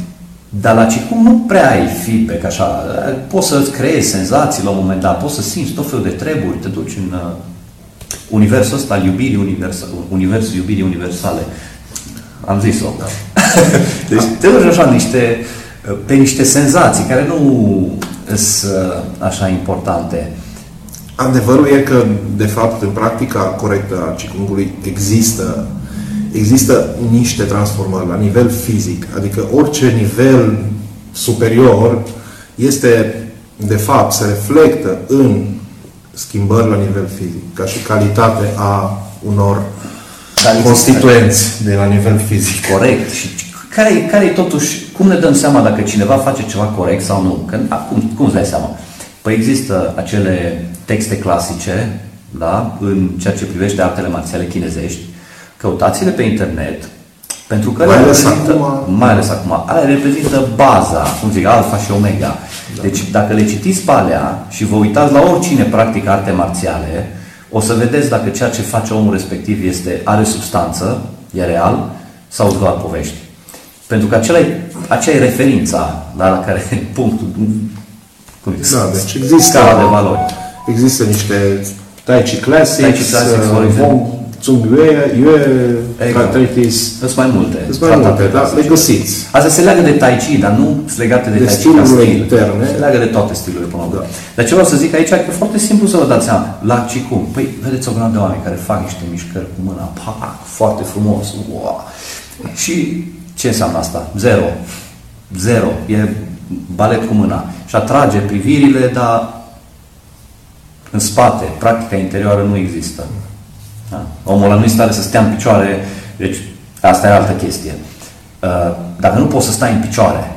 Dar la Qigong nu prea ai feedback așa. Poți să-ți creezi senzații la un moment dat, poți să simți tot felul de treburi, te duci în uh, universul ăsta al iubirii universale, universul iubirii universale. Am zis-o. Da. Deci te duci așa niște, pe niște senzații care nu sunt așa importante. Adevărul e că, de fapt, în practica corectă a Qigongului există, există niște transformări la nivel fizic. Adică orice nivel superior este, de fapt, se reflectă în schimbări la nivel fizic, ca și calitate a unor Dar constituenți de la nivel fizic. Corect. Și care, care e totuși, cum ne dăm seama dacă cineva face ceva corect sau nu? Că, cum, cum îți dai seama? Păi există acele texte clasice, da, în ceea ce privește artele marțiale chinezești. Căutați-le pe internet, pentru că mai ales reprezintă, acum, mai ales acum, alea reprezintă baza, cum zic, alfa și omega. Da. Deci dacă le citiți pe alea și vă uitați la oricine practică arte marțiale, o să vedeți dacă ceea ce face omul respectiv este, are substanță, e real, sau îți doar povești. Pentru că acela e, aceea e referința, da, la care punctul, cum zic, da, deci există, de valori. Există niște Tai Chi Classics, Tai Chi Classics, Wong Tsung Yue, Yue, Treaties. Sunt mai multe. Sunt mai multe, da, le găsiți. Asta se leagă de Tai Chi, dar nu se legate de, de Tai Chi ca stil. Interne. Se leagă de toate stilurile până la urmă. Dar ce vreau să zic aici e că e foarte simplu să vă dați seama. La Qigong, păi, vedeți o grămadă de oameni care fac niște mișcări cu mâna, pa, foarte frumos, wow. Și ce înseamnă asta? Zero. Zero. E balet cu mâna. Și atrage privirile, dar în spate, practica interioară nu există. Da? Omul ăla nu este stare să stea în picioare, deci asta e altă chestie. Dacă nu poți să stai în picioare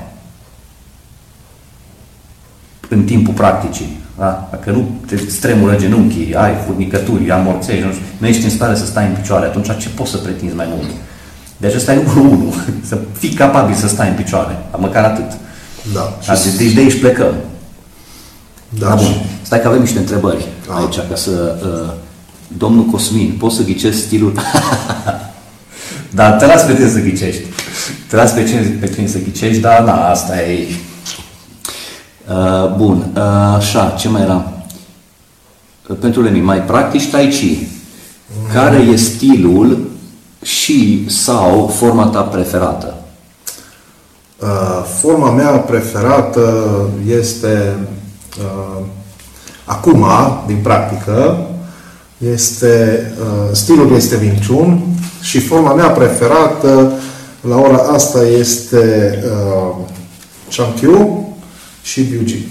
în timpul practicii, da? Dacă nu te stremură genunchii, ai furnicături, amorțești, nu, nu ești în stare să stai în picioare, atunci ce poți să pretinzi mai mult? Deci ăsta e numărul unu, să fii capabil să stai în picioare, măcar atât. Da. Deci de aici plecăm. Da. Da, bun. Stai că avem niște întrebări ah. aici, ca să... Uh, domnul Cosmin, poți să ghicești stilul? Da, te las pe tine să ghicești. Te las pe tine, pe tine să ghicești, dar na, asta e... Uh, bun, uh, așa, ce mai era? Uh, pentru Lemi, mai practici Tai Chi. Mm. Care e stilul și sau forma ta preferată? Uh, forma mea preferată este... Uh, acum, din practică, este, uh, stilul este Wing Chun și forma mea preferată la ora asta este uh, Chang Kyu și Biu Ji.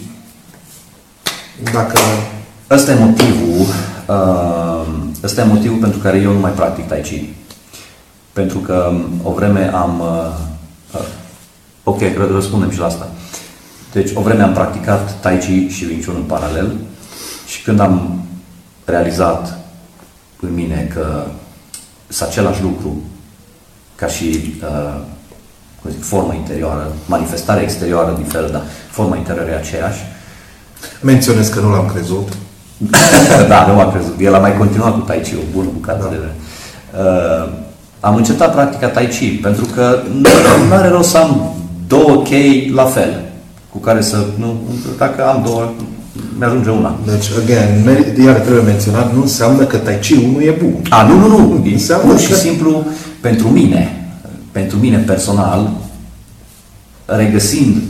Dacă... Ăsta e motivul, uh, ăsta e motivul pentru care eu nu mai practic Tai Chi. Pentru că o vreme am... Uh, uh, ok, răspundem și la asta. Deci, o vreme am practicat Tai Chi și Wing Chun în paralel și când am realizat în mine că sunt același lucru ca și uh, cum zic, forma interioară, manifestarea exterioară diferă, dar forma interioară e aceeași. Menționez că nu l-am crezut. Da, nu m-am crezut. El a mai continuat cu Tai Chi o bună bucată da. de vreme. Uh, am încetat practica Tai Chi pentru că nu are rost să am două chei la fel, cu care să, nu, dacă am două, mi-ajunge una. Deci, again, iar trebuie menționat, nu înseamnă că Tai Chi-ul nu e bun. A, nu, nu, nu. Înseamnă pur că... și simplu, pentru mine, pentru mine personal, regăsind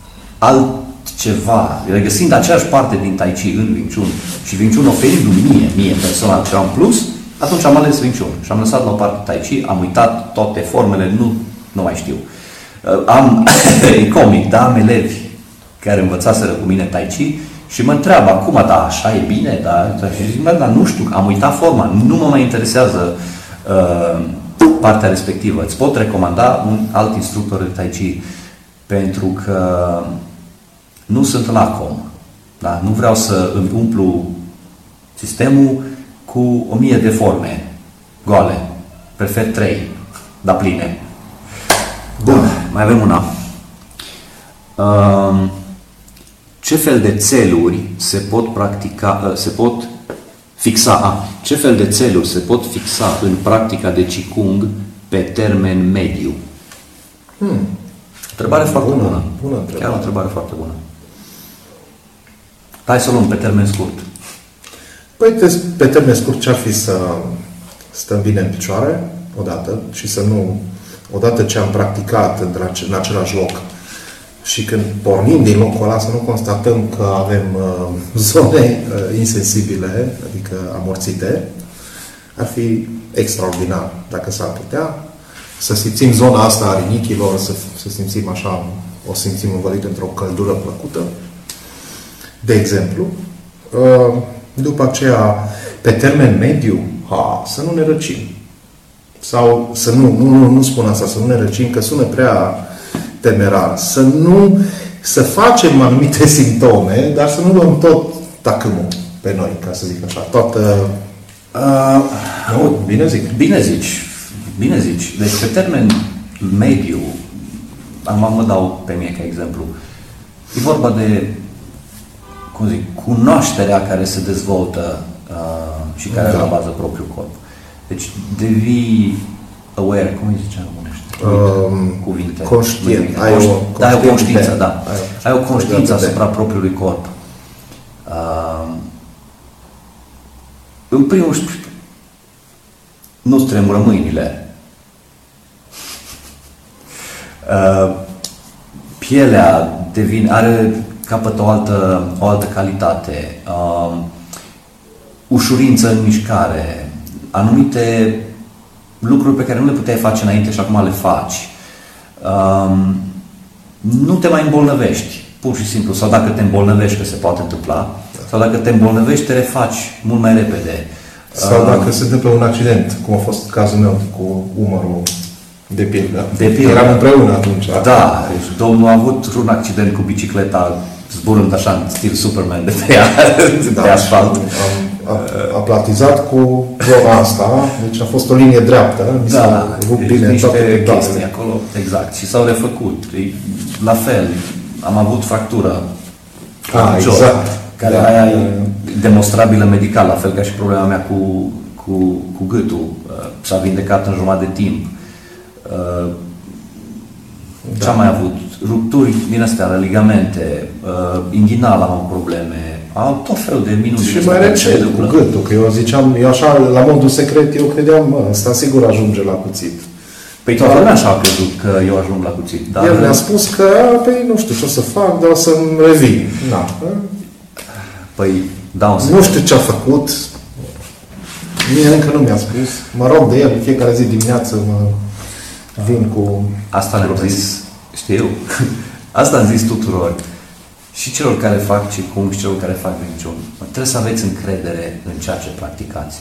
altceva, regăsind aceeași parte din Tai Chi în Wing Chun și Wing Chun oferindu-mi mie, mie personal ceva în plus, atunci am ales Wing Chun și am lăsat la o parte Tai Chi, am uitat toate formele, nu, nu mai știu. Am, e comic, da, am elevi care învățaseră cu mine Tai Chi și mă întreabă acum, da, așa e bine, da? Și zic, dar nu știu, am uitat forma, nu mă mai interesează uh, partea respectivă. Îți pot recomanda un alt instructor de Tai Chi pentru că nu sunt în acom. Da? Nu vreau să îmi umplu sistemul cu o mie de forme goale. Prefer trei, dar pline. Bun, mai avem una. Uh, ce fel de țeluri se pot practica, uh, se pot fixa? A, ce fel de țeluri se pot fixa în practica de Qigong pe termen mediu? Hmm. Întrebare foarte bună. bună. bună întrebare. Chiar o întrebare foarte bună. Hai să luăm pe termen scurt. Păi, pe termen scurt, ce-ar fi să stăm bine în picioare, odată, și să nu, odată ce am practicat în același loc și când pornim din locul ăla, să nu constatăm că avem uh, zone uh, insensibile, adică amorțite, ar fi extraordinar dacă s-ar putea. Să simțim zona asta a rinichilor, să, să simțim așa, o simțim învăluită într-o căldură plăcută, de exemplu. Uh, după aceea, pe termen mediu, ha, să nu ne răcim. Sau să nu, nu, nu, nu spun asta, să nu ne răcim, că sună prea temerar. Să nu, să facem anumite simptome, dar să nu luăm tot tacâmul pe noi, ca să zic așa. Toată... Uh, nu, bine zic. Bine zici. Bine zici. Deci, pe termen mediu, am mă dau pe mine ca exemplu, e vorba de, cum zic, cunoașterea care se dezvoltă uh, și care are da. la bază propriul corp. Deci, devii aware, cum îi zice în românește? Um, Cuvinte. Conștient. Ai o, da, ai o conștiință, da. Ai, ai o conștiință asupra propriului corp. Uh, în primul rând, nu-ți tremură mâinile. Uh, pielea devine, are capătă o altă, o altă calitate. Uh, ușurință în mișcare. Anumite lucruri pe care nu le puteai face înainte și acum le faci. Uh, nu te mai îmbolnăvești, pur și simplu. Sau dacă te îmbolnăvești, că se poate întâmpla, sau dacă te îmbolnăvești, te refaci mult mai repede. Sau dacă se întâmplă un accident, cum a fost cazul meu cu umărul de pildă. De pildă. Eram împreună atunci. Da, deci domnul a avut un accident cu bicicleta zburând așa în stil Superman de pe, ea, da, pe asfalt. A, a, a platizat cu zona asta, deci a fost o linie dreaptă. Mi da, deci bine niște chestii acolo, exact. Și s-au refăcut. La fel, am avut fractură. Ah, exact. Care da. Aia e demonstrabilă medical, la fel ca și problema mea cu, cu, cu gâtul. S-a vindecat în jumătate de timp. Da. Ce-am mai avut? Rupturi din astea, la ligamente, inghinal am probleme, am tot felul de minuni. Și mai recent cu gâtul, că eu ziceam, eu așa, la modul secret, eu credeam, mă, ăsta sigur ajunge la cuțit. Păi toată lumea așa a crezut că eu ajung la cuțit. Dar el mi-a spus că, păi nu știu ce o să fac, dar o să-mi revin. Da. Păi, da, nu știu ce a făcut. Mie încă nu mi-a spus. Mă rog de el, fiecare zi dimineață mă vin cu... Asta le-am zis, știu, asta am zis tuturor. Și celor care fac și cum și celor care fac niciun. Trebuie să aveți încredere în ceea ce practicați.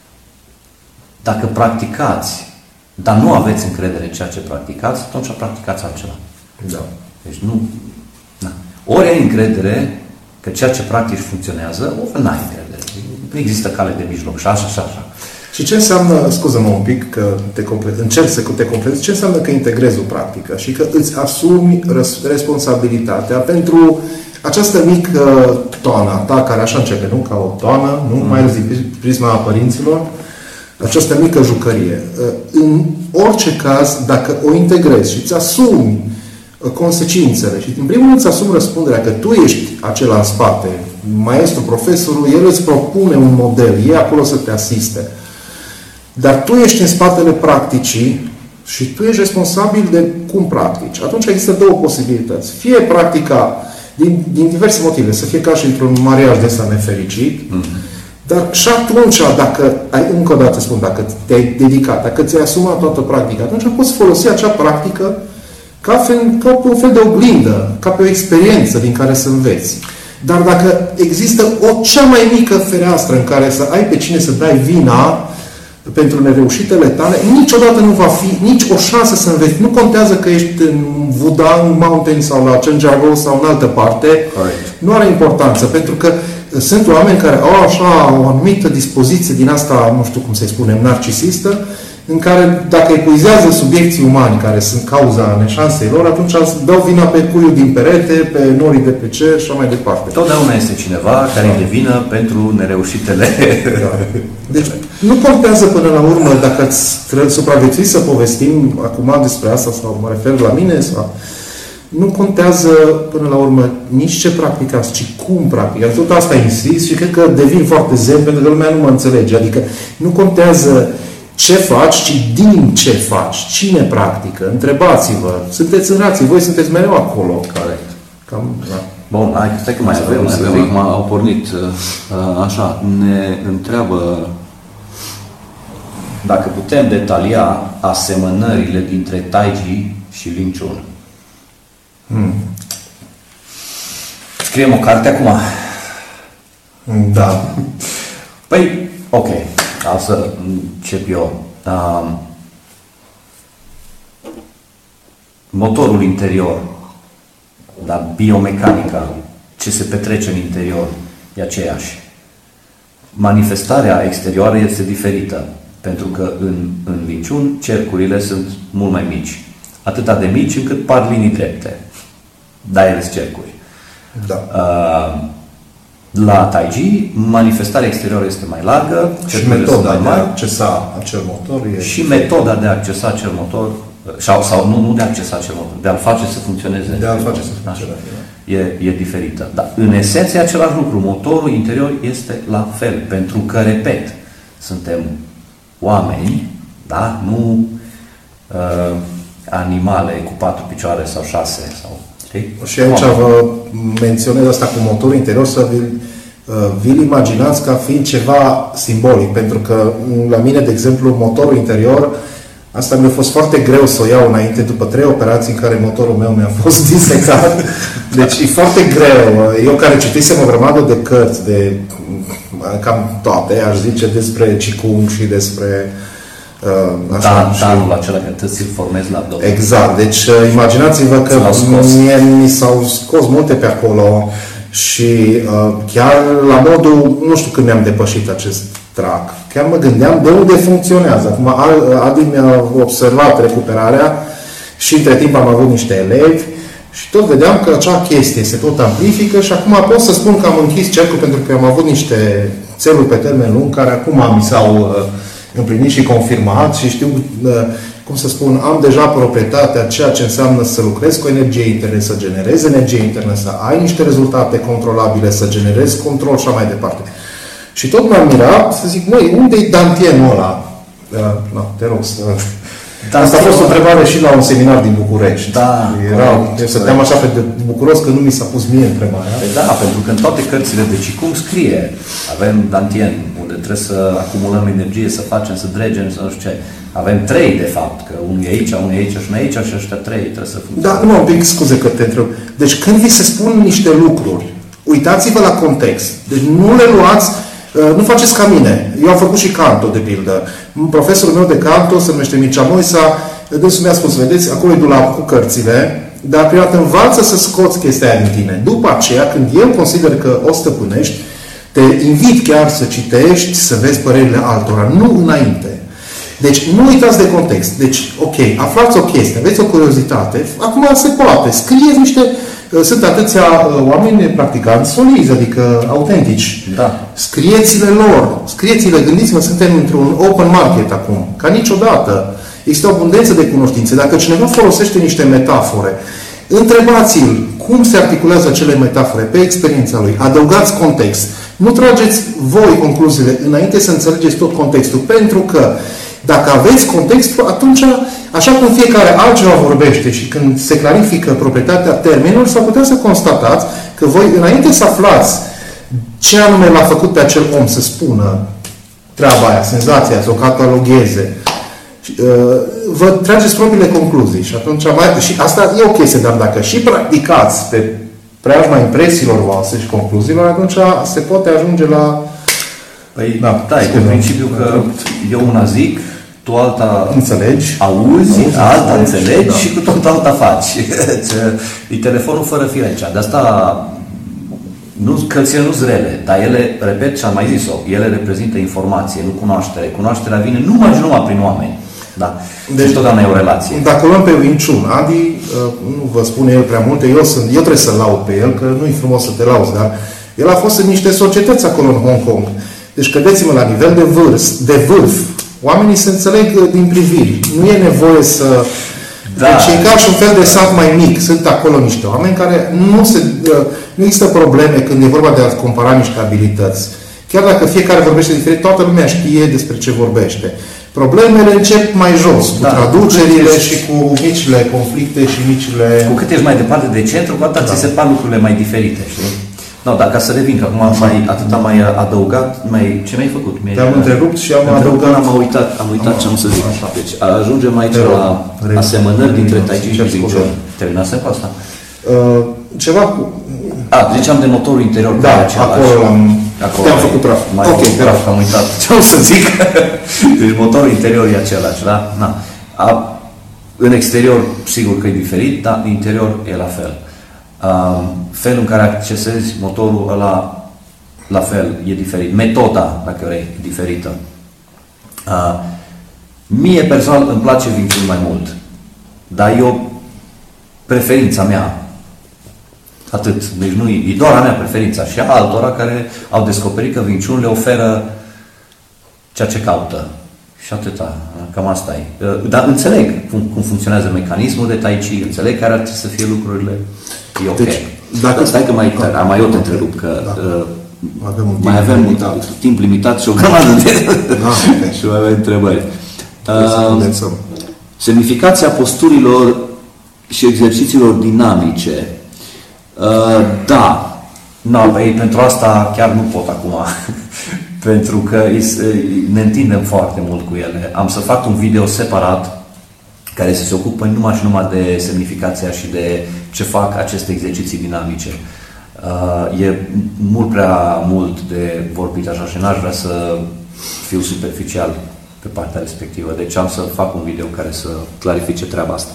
Dacă practicați, dar nu aveți încredere în ceea ce practicați, atunci practicați altceva. Da. Deci nu... Na. Ori ai încredere că ceea ce practici funcționează, ori n-ai încredere. Nu există cale de mijloc și așa, și așa. Și ce înseamnă, scuză-mă un pic, că te complet, încerc să te completezi, ce înseamnă că integrezi o practică și că îți asumi răs, responsabilitatea pentru această mică toană ta, care așa începe, nu? Ca o toană, nu? Mm. Mai ales din prisma părinților, această mică jucărie. În orice caz, dacă o integrezi și îți asumi consecințele și în primul rând îți asumi răspunderea că tu ești acela în spate, maestru, profesorul, el îți propune un model, e acolo să te asiste. Dar tu ești în spatele practicii și tu ești responsabil de cum practici. Atunci există două posibilități. Fie practica, din, din diverse motive, să fie ca și într-un mariaj de ăsta nefericit, mm-hmm. dar și atunci, dacă, ai, încă o dată spun, dacă te-ai dedicat, dacă ți-ai asumat toată practica, atunci poți folosi acea practică ca, fel, ca un fel de oglindă, ca pe o experiență din care să înveți. Dar dacă există o cea mai mică fereastră în care să ai pe cine să dai vina pentru nereușitele tale, niciodată nu va fi nici o șansă să înveți. Nu contează că ești în Wudang Mountain sau la Zhangjiakou sau în altă parte. Correct. Nu are importanță, pentru că sunt oameni care au așa o anumită dispoziție din asta, nu știu cum să-i spunem, narcisistă, în care, dacă epuizează subiecții umani care sunt cauza neșansei lor, atunci dau vina pe cuiul din perete, pe norii de pe cer și așa mai departe. Totdeauna este cineva care îi de vină pentru nereușitele. Da. Deci, nu contează până la urmă dacă îți supraviețui să povestim acum despre asta, sau mă refer la mine, sau nu contează până la urmă nici ce practicați, ci cum practicați. Tot asta insist și cred că devin foarte zen pentru că lumea nu mă înțelege. Adică nu contează ce faci, ci din ce faci. Cine practică? Întrebați-vă. Sunteți în rație, voi sunteți mereu acolo. Corect. Cam, da. Bun, hai, stai că mai avem, mai avem. Acum au pornit, uh, așa, ne întreabă dacă putem detalia asemănările dintre Taiji și Wing Chun. Hmm. Scriem o carte acum. Da. Păi, ok, o să încep eu. Um, motorul interior, dar biomecanica, ce se petrece în interior, e aceeași. Manifestarea exterioară este diferită, pentru că în, în Wing Chun cercurile sunt mult mai mici. Atâta de mici încât par linii drepte. Da, ele sunt cercuri. Da. Uh, la Taiji, manifestarea exterioară este mai largă, și metoda de a accesa acel motor e și metoda de a accesa acel motor sau, sau nu, nu de a accesa acel motor, de a-l face să funcționeze. De a-l face să funcționeze. E, e diferită. Dar în esență e același lucru. Motorul interior este la fel. Pentru că, repet, suntem oameni, da? Nu uh, animale cu patru picioare sau șase. Sau, știi? Și aici vă menționez asta cu motorul interior, să vi-l, uh, vi-l imaginați ca fiind ceva simbolic. Pentru că la mine, de exemplu, motorul interior, asta mi-a fost foarte greu să o iau înainte, după trei operații în care motorul meu mi-a fost disecat. Deci e foarte greu. Eu care citisem o grămadă de cărți, de cam toate, aș zice, despre Qigong și despre uh, așa, da, și danul acela care trebuie să-l formezi la abdomen. Exact. Deci imaginați-vă că mie mi s-au scos multe pe acolo și uh, chiar la modul, nu știu când mi-am depășit acest trac. Chiar mă gândeam de unde funcționează. Acum Adi mi-a observat recuperarea și între timp am avut niște elevi și tot vedeam că acea chestie se tot amplifică și acum pot să spun că am închis cercul pentru că am avut niște țeluri pe termen lung care acum mi s-au uh, împlinit și confirmat și știu, uh, cum să spun, am deja proprietatea ceea ce înseamnă să lucrezi cu energie internă, să generezi energie internă, să ai niște rezultate controlabile, să generezi control și așa mai departe. Și tot m-am mirat să zic, măi, unde-i dantienul ăla? Uh, no, te rog să... Dar asta a fost o întrebare și la un seminar din București. Da. Era, eu stăteam așa pe de bucuros că nu mi s-a pus mie întrebarea. Da, pentru că în toate cărțile de Qigong scrie, avem dantien, unde trebuie să acumulăm energie, să facem, să dregem, să nu știu ce. Avem trei, de fapt, că unul e aici, unul e aici și unul e aici și ăștia trei trebuie să funcționeze. Da, nu, un pic scuze că te întreb. Deci când vi se spun niște lucruri, uitați-vă la context. Deci nu le luați. Nu faceți ca mine. Eu am făcut și canto, de pildă. Profesorul meu de canto se numește Mircea Moisa. Dânsul mi-a spus, vedeți, acolo e dulap cu cărțile, dar prima dată învață să scoți chestia aia din tine. După aceea, când eu consider că o stăpânești, te invit chiar să citești, să vezi părerile altora, nu înainte. Deci, nu uitați de context. Deci, ok, aflați o chestie, aveți o curiozitate, acum se poate, scrieți niște... Sunt atâția oameni practicanți solizi, adică autentici. Da. Scrieți-le lor, scrieți-le, gândiți-vă, suntem într-un open market acum, ca niciodată. Există o abundență de cunoștințe. Dacă cineva folosește niște metafore, întrebați-l cum se articulează acele metafore pe experiența lui, adăugați context. Nu trageți voi concluziile înainte să înțelegeți tot contextul, pentru că dacă aveți contextul, atunci, așa cum fiecare altceva vorbește și când se clarifică proprietatea termenului, s-ar putea să constatați că voi, înainte să aflați ce anume l-a făcut pe acel om să spună treaba aia, senzația, să o catalogheze, vă trageți propriile concluzii. Și atunci, mai, și asta e o chestie, dar dacă și practicați pe preajma impresiilor voastre și concluziilor, atunci se poate ajunge la... Păi, da, da, e pe principiu că eu una zic, tu alta înțelegi, auzi, auzi alta înțelegi, înțelegi da. Și cu tot alta faci. E telefonul fără fir aici. De asta, nu, cărțile nu sunt rele, dar ele, repet și am mai zis-o, ele reprezintă informație, nu cunoaștere. Cunoașterea vine numai și numai prin oameni. Da. Deci, deci totdeauna e o relație. Dacă luăm pe Wing Chun, Adi, nu vă spune el prea multe, eu, sunt, eu trebuie să-l laud pe el, că nu e frumos să te lauzi, dar el a fost în niște societăți acolo în Hong Kong. Deci, credeți-mă, la nivel de vârf, de vârf, oamenii se înțeleg din priviri. Nu e nevoie să Da. Deci e ca și un fel de sat mai mic. Sunt acolo niște oameni care nu, se, nu există probleme când e vorba de a compara niște abilități. Chiar dacă fiecare vorbește diferit, toată lumea știe despre ce vorbește. Problemele încep mai jos, cu da, traducerile cu și cu micile conflicte și micile... Cu cât ești mai departe de centru, cu atât da. ți se par lucrurile mai diferite, știi? No, dar ca să revin, că acum am mai, atât am mai adăugat, mai, ce mi-ai făcut? Te-am întrerupt și am adăugat... Am uitat, am uitat ce am să zic. Așa. Deci ajungem aici la asemănări dintre Tai Chi și Wing Chun. Terminasem cu asta? Uh, ceva cu... A, ziceam de motorul interior. Da, acolo am... Te-am făcut praf. Mai ok, făcut praf, am uitat ce o să zic. Deci motorul interior e același, da? Na. A, în exterior, sigur că e diferit, dar în interior e la fel. Uh, felul în care accesezi motorul ăla, la fel, e diferit. Metoda, dacă vrei, e diferită. Uh, mie, personal, îmi place Wing Chun mai mult. Dar eu, preferința mea, atât. Deci nu e doar a mea preferința. Și a altora care au descoperit că Wing Chun le oferă ceea ce caută. Și atâta. Cam asta e. Dar înțeleg cum, cum funcționează mecanismul de Tai Chi, înțeleg care ar trebui să fie lucrurile. E ok. Deci, dacă stai că mai, am mai eu te întrerup, că da. uh, avem un mai avem limitat. Un timp limitat și o grămadă de... Da, okay. și mai avem întrebări. Uh, semnificația posturilor și exercițiilor dinamice. Uh, da. No, păi, pentru asta chiar nu pot acum. Pentru că ne întindem foarte mult cu ele. Am să fac un video separat care să se ocupă numai și numai de semnificația și de ce fac aceste exerciții dinamice. Uh, e mult prea mult de vorbit așa și n-aș vrea să fiu superficial pe partea respectivă. Deci am să fac un video care să clarifice treaba asta.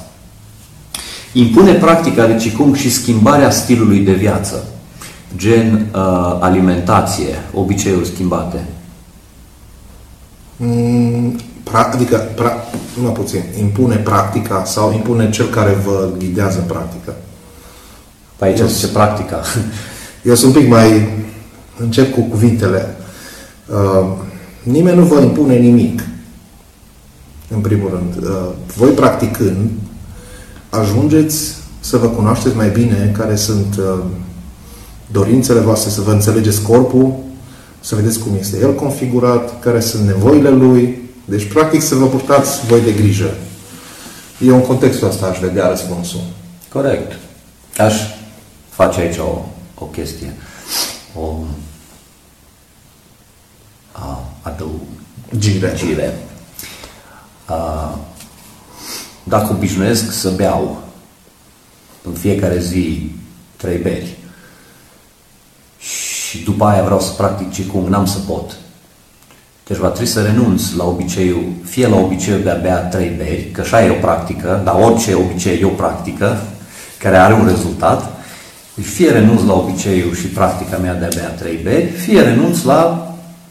Impune practica de Qigong și schimbarea stilului de viață, gen uh, alimentație, obiceiuri schimbate. Mm, pra, adică, pra, nu puțin, impune practica sau impune cel care vă ghidează în practică? Păi aici zice practica. Eu sunt un pic mai... Încep cu cuvintele. Uh, nimeni nu vă impune nimic, în primul rând. Uh, voi practicând, ajungeți să vă cunoașteți mai bine care sunt uh, dorințele voastre, să vă înțelegeți corpul, să vedeți cum este el configurat, care sunt nevoile lui. Deci, practic, să vă purtați voi de grijă. Eu, în contextul ăsta, aș vedea răspunsul. Corect. Aș face aici o, o chestie. O a, adăugire. Gire. A, dacă obișnuiesc să beau în fiecare zi trei beri și după aia vreau să practic Qigong, n-am să pot. Deci va trebui să renunț la obiceiul, fie la obiceiul de a bea trei beri, că așa e o practică, dar orice obicei e o practică care are un rezultat. Deci fie renunț la obiceiul și practica mea de a bea trei beri, fie renunț la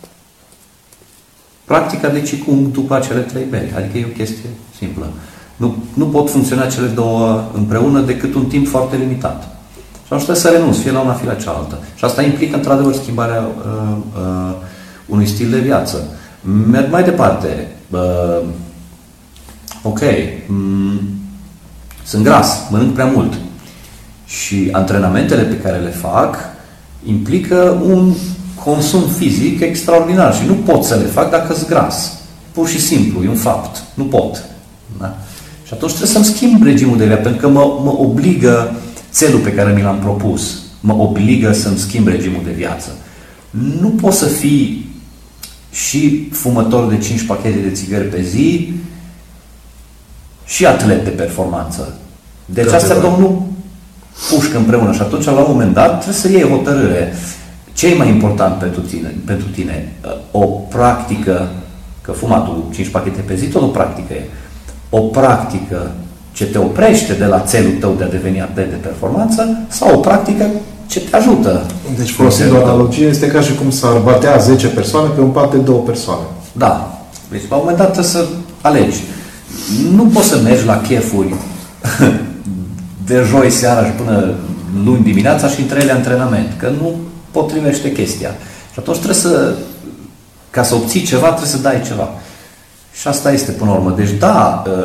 practica de Qigong după acele trei beri. Adică e o chestie simplă. Nu, nu pot funcționa cele două împreună decât un timp foarte limitat. Și atunci trebuie să renunț, fie la una, fie la cealaltă. Și asta implică, într-adevăr, schimbarea uh, uh, unui stil de viață. Merg mai departe. Uh, ok, mm, sunt gras, mănânc prea mult. Și antrenamentele pe care le fac implică un consum fizic extraordinar. Și nu pot să le fac dacă sunt gras. Pur și simplu, e un fapt. Nu pot. Da? Și atunci trebuie să-mi schimb regimul de viață, pentru că mă, mă obligă țelul pe care mi l-am propus. Mă obligă să-mi schimb regimul de viață. Nu poți să fii și fumător de cinci pachete de țigări pe zi și atlet de performanță. Deci da, astea două nu pușcă împreună. Și atunci, la un moment dat, trebuie să iei o hotărâre. Ce e mai important pentru tine? Pentru tine? O practică, că fumatul cinci pachete pe zi, tot o practică e. O practică ce te oprește de la țelul tău de a deveni atlet de performanță sau o practică ce te ajută. Deci, folosind o analogie, este ca și cum s-ar batea zece persoane pe un pat de două persoane. Da. Deci, la un moment dat trebuie să alegi. Nu poți să mergi la chefuri de joi seara și până luni dimineața și între ele antrenament, că nu potrivește chestia. Și atunci trebuie să, ca să obții ceva, trebuie să dai ceva. Și asta este până la urmă. Deci, da,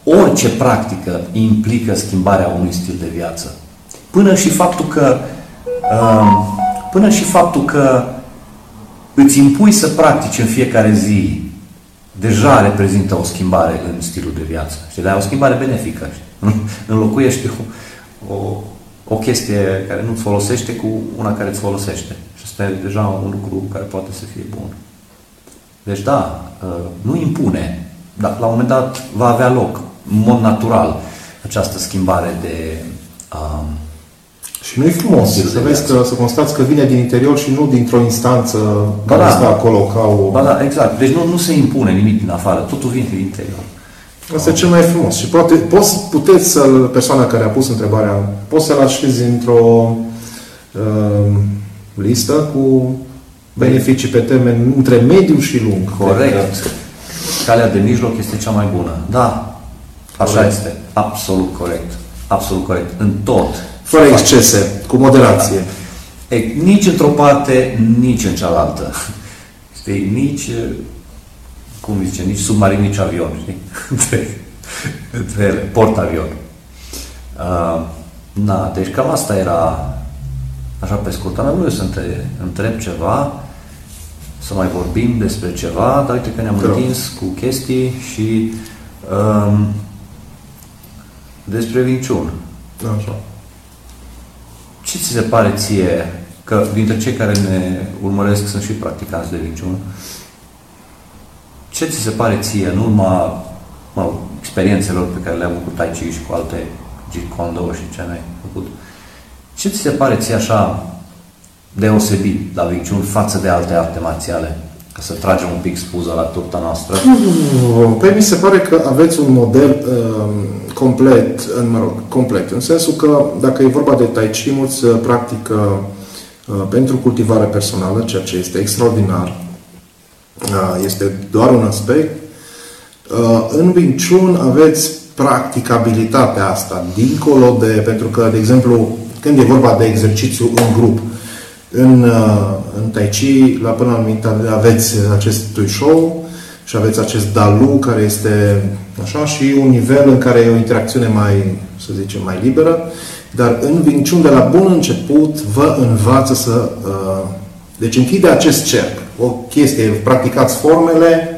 orice practică implică schimbarea unui stil de viață. Până și faptul că până și faptul că îți impui să practici în fiecare zi deja reprezintă o schimbare în stilul de viață. Știi? Dar e o schimbare benefică. Știi? Înlocuiește o, o, o chestie care nu-ți folosește cu una care îți folosește. Și asta e deja un lucru care poate să fie bun. Deci da, nu impune, dar la un moment dat va avea loc, în mod natural, această schimbare de... Um, și nu e frumos să vezi că, să constați că vine din interior și nu dintr-o instanță care da, stă acolo ca o... Ba da, exact. Deci nu, nu se impune nimic din afară, totul vine din interior. Asta e cel mai frumos. Și poate, poți, puteți să persoana care a pus întrebarea, poți să-l așezi într-o uh, listă cu beneficii pe termen între mediu și lung. Corect. Calea de mijloc este cea mai bună. Da, așa corect. Este. Absolut corect. Absolut corect. În tot. Fără excese, cu moderație. Da. E, nici într-o parte, nici în cealaltă. Știi? Nici, cum zice, nici submarin, nici avion. Știi? Între, între ele. Port-avion. Uh, na, deci cam asta era așa pe scurt. Am vrut să între, întreb ceva, să mai vorbim despre ceva, dar uite că ne-am întins cu chestii și um, despre Wing Chun. Așa. Ce ți se pare ție, că dintre cei care ne urmăresc sunt și practicanți de Wing Chun, ce ți se pare ție în urma mă rog, experiențelor pe care le-am avut cu Tai Chi și cu alte Jeet Kune Do și ce n-ai făcut, ce ți se pare ție așa deosebit la Wing Chun față de alte arte marțiale? Ca să tragem un pic spuză la turta noastră. Păi mi se pare că aveți un model uh, complet, în, mă rog, complet, în sensul că dacă e vorba de Tai Chi, mulți practică uh, pentru cultivare personală, ceea ce este extraordinar. Uh, este doar un aspect. Uh, în Wing Chun aveți practicabilitatea asta, dincolo de, pentru că, de exemplu, când e vorba de exercițiu în grup, în, în Tai Chi, la până la anumit aveți acest Tui Shou și aveți acest Dalu, care este așa, și un nivel în care e o interacțiune mai, să zicem, mai liberă, dar în Wing Chun, de la bun început, vă învață să... Uh, deci închide acest cerc. O chestie, practicați formele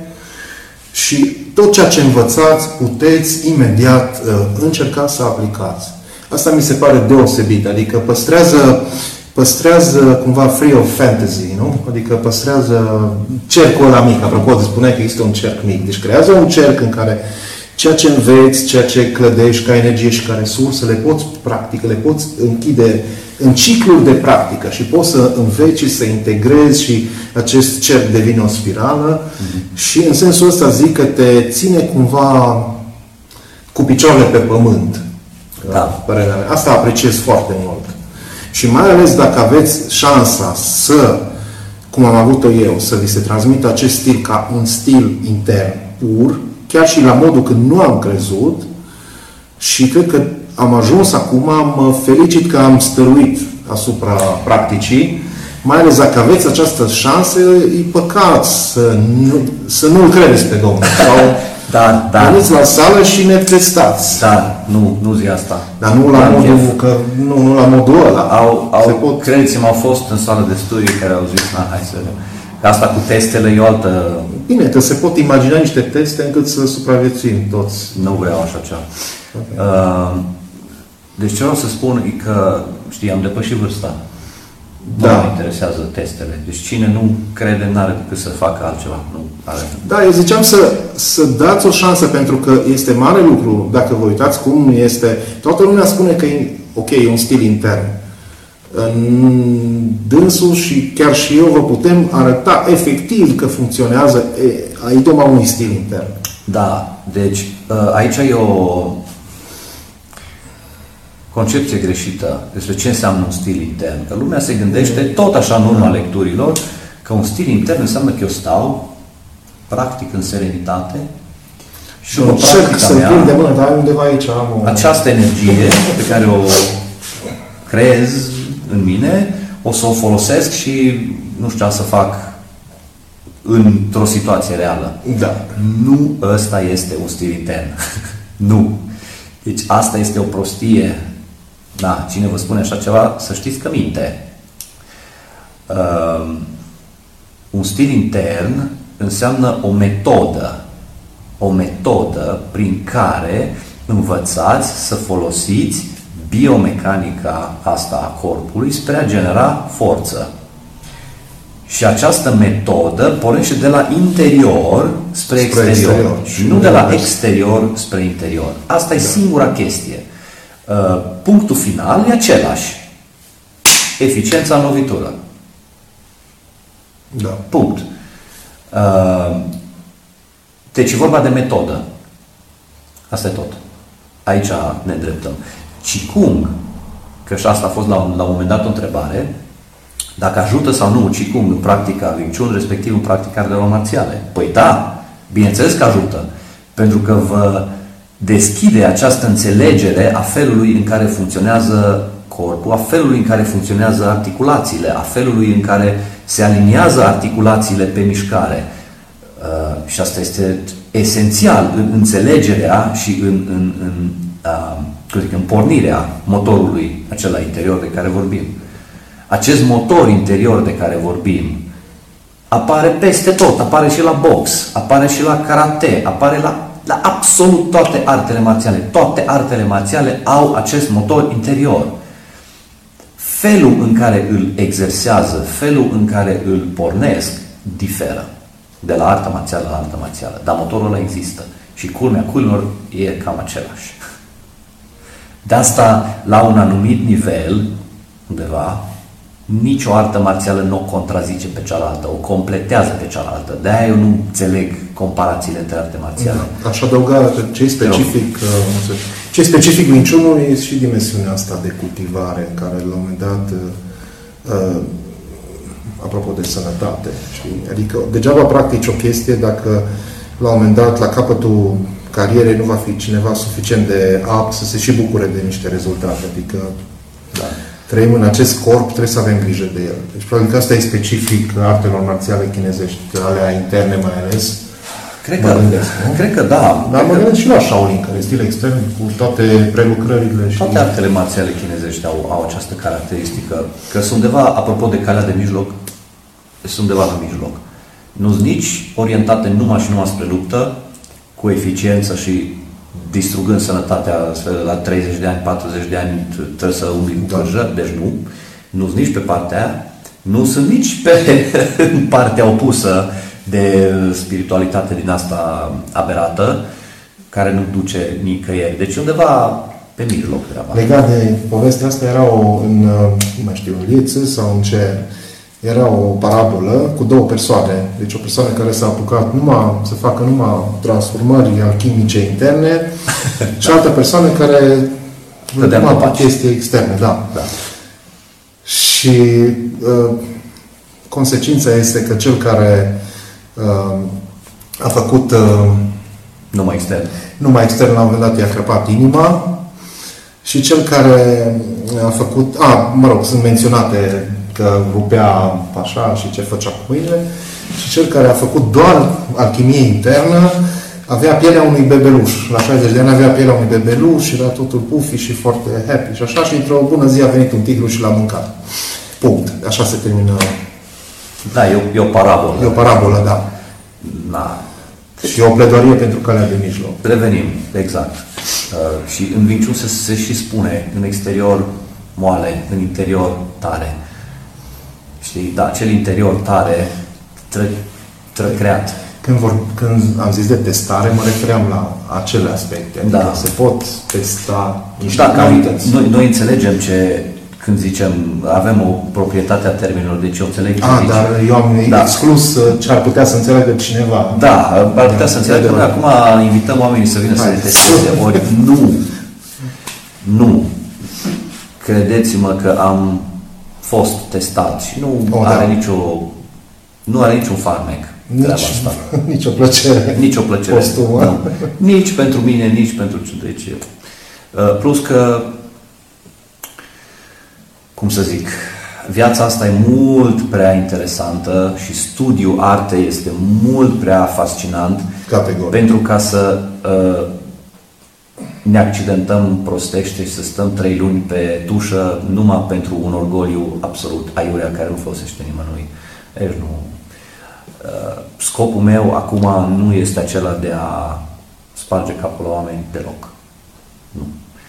și tot ceea ce învățați puteți imediat uh, încerca să aplicați. Asta mi se pare deosebit, adică păstrează păstrează cumva free of fantasy, nu? Adică păstrează cercul ăla mic. Apropo, de spuneai că există un cerc mic. Deci creează un cerc în care ceea ce înveți, ceea ce clădești ca energie și ca resurse, le poți practică, le poți închide în cicluri de practică și poți să înveți și să integrezi și acest cerc devine o spirală mm-hmm. și în sensul ăsta zic că te ține cumva cu picioarele pe pământ. Da. Părerea mea. Asta apreciez foarte mult. Și mai ales dacă aveți șansa să, cum am avut-o eu, să vi se transmită acest stil ca un stil intern pur, chiar și la modul când nu am crezut, și cred că am ajuns acum, mă felicit că am stăruit asupra practicii, mai ales dacă aveți această șansă, e păcat să, nu, să nu-L credeți pe Domnul. Sau da, da. veniți la sală și ne testați. Da, nu, nu zi asta. Dar nu la, modul, că, nu, nu la modul ăla. Au, au, pot... Credeți-mă, au fost în sală de studii care au zis, na, hai să... Că asta cu testele e o altă... Bine, că se pot imagina niște teste încât să supraviețuim toți. Nu vreau așa ceva. Okay. Uh, deci ce vreau să spun e că, știi, am depășit vârsta. Nu da. mă interesează testele. Deci cine nu crede, n-are decât să facă altceva. Nu are. Da, eu ziceam să, să dați o șansă, pentru că este mare lucru. Dacă vă uitați cum este... Toată lumea spune că e, ok, e un stil intern. În dânsul și chiar și eu vă putem arăta efectiv că funcționează a idoma unui stil intern. Da, deci aici e o concepție greșită despre ce înseamnă un stil intern. Că lumea se gândește tot așa în urma lecturilor că un stil intern înseamnă că eu stau, practic în serenitate și nu, o practică să mea, de mână, dar undeva aici am o... această energie pe care o creez în mine, o să o folosesc și nu știu ce să fac într-o situație reală. Da. Nu ăsta este un stil intern. Nu. Deci asta este o prostie. Da, cine vă spune așa ceva, să știți că minte. Uh, un stil intern înseamnă o metodă. O metodă prin care învățați să folosiți biomecanica asta a corpului spre a genera forță. Și această metodă pornește de la interior spre, spre exterior, exterior și nu de la exterior spre interior. Asta e da. singura chestie. Uh, punctul final e același. Eficiența în lovitură. Da. Punct. Uh, deci e vorba de metodă. Asta e tot. Aici ne îndreptăm. Qigong, că și asta a fost la un, la un moment dat o întrebare, dacă ajută sau nu Qigong în practica Wing Chun, respectiv în practica artelor marțiale. Păi da, bineînțeles că ajută. Pentru că vă deschide această înțelegere a felului în care funcționează corpul, a felului în care funcționează articulațiile, a felului în care se aliniază articulațiile pe mișcare. Uh, și asta este esențial în înțelegerea și în, în, în, uh, zic, în pornirea motorului acela interior de care vorbim. Acest motor interior de care vorbim apare peste tot, apare și la box, apare și la karate, apare la, la absolut toate artele marțiale. Toate artele marțiale au acest motor interior. Felul în care îl exersează, felul în care îl pornesc, diferă de la arta marțială la arta marțială. Dar motorul ăla există. Și culmea culmelor e cam același. De asta, la un anumit nivel, undeva, nicio artă marțială nu o contrazice pe cealaltă, o completează pe cealaltă. De-aia eu nu înțeleg comparațiile între arte marțiale. Da. Aș adăuga că ce e specific, ce e specific Wing Chun-ul e și dimensiunea asta de cultivare, în care la un moment dat, uh, apropo de sănătate, știi? Adică degeaba practici o chestie dacă la un moment dat, la capătul carierei, nu va fi cineva suficient de apt să se și bucure de niște rezultate. Adică da. Trăim în acest corp, trebuie să avem grijă de el. Deci, probabil că asta e specific artelor marțiale chinezești, alea interne mai ales. Cred că, gândesc, cred că da. Dar mă gândesc și la Shaolin, care e stil extern, cu toate prelucrările. Și toate artele marțiale chinezești au, au această caracteristică, că sunt undeva, apropo de calea de mijloc, sunt undeva la mijloc. Nu sunt nici orientate numai și numai spre luptă, cu eficiență și distrugând sănătatea la treizeci de ani, patruzeci de ani, trebuie să umbli cu cărjă, deci nu. Nu sunt nici pe partea aia, nu sunt nici pe partea opusă de spiritualitate din asta aberată, care nu duce nicăieri. Deci undeva pe mijloc treaba. Legat de povestea asta, era o, în, nu mai știu, în Lieță sau în ce, era o parabolă cu două persoane. Deci o persoană care s-a apucat numai să facă numai transformări alchimice interne și altă persoană care numai pe chestii externe. Da. Da. Și uh, consecința este că cel care uh, a făcut uh, numai extern. Numai extern, la un moment dat i-a crăpat inima și cel care a făcut, a, mă rog, sunt menționate că rupea așa și ce făcea cu mâinile, și cel care a făcut doar alchimie internă avea pielea unui bebeluș. La șaizeci de ani avea pielea unui bebeluș, era totul puffy și foarte happy și așa, și într-o bună zi a venit un tigru și l-a mâncat. Punct. Așa se termină. Da, e o, e o parabolă. E o parabolă, da. Da. Și o pledoarie pentru calea de mijloc. Revenim, exact. Uh, și în Wing Chun se, se și spune, în exterior moale, în interior tare. Știi? Da, cel interior tare trebuie tre creat. Când, vor, când am zis de testare, mă refeream la acele aspecte. Adică da. Se pot testa niște da, calități. Noi, noi înțelegem ce, când zicem, avem o proprietate a termenilor, deci eu înțeleg ce ah, zici. dar eu am da. exclus ce ar putea să înțeleagă cineva. Da, ar putea da, să înțeleagă. Noi acum invităm oamenii să vină Hai. să ne testeze. Ori nu. Nu. Credeți-mă că am fost testat și nu oh, are da. nicio, nu are niciun farmec. Nici, asta. nici o plăcere. Nici o plăcere. Nu. Nici pentru mine, nici pentru ce. Deci, plus că, cum să zic, viața asta e mult prea interesantă și studiul artei este mult prea fascinant. Categoric. Pentru ca să uh, ne accidentăm prostește și să stăm trei luni pe tușă numai pentru un orgoliu absolut aiurea care nu folosește nimănui. Deci nu. Scopul meu acum nu este acela de a sparge capul la oameni deloc. Nu.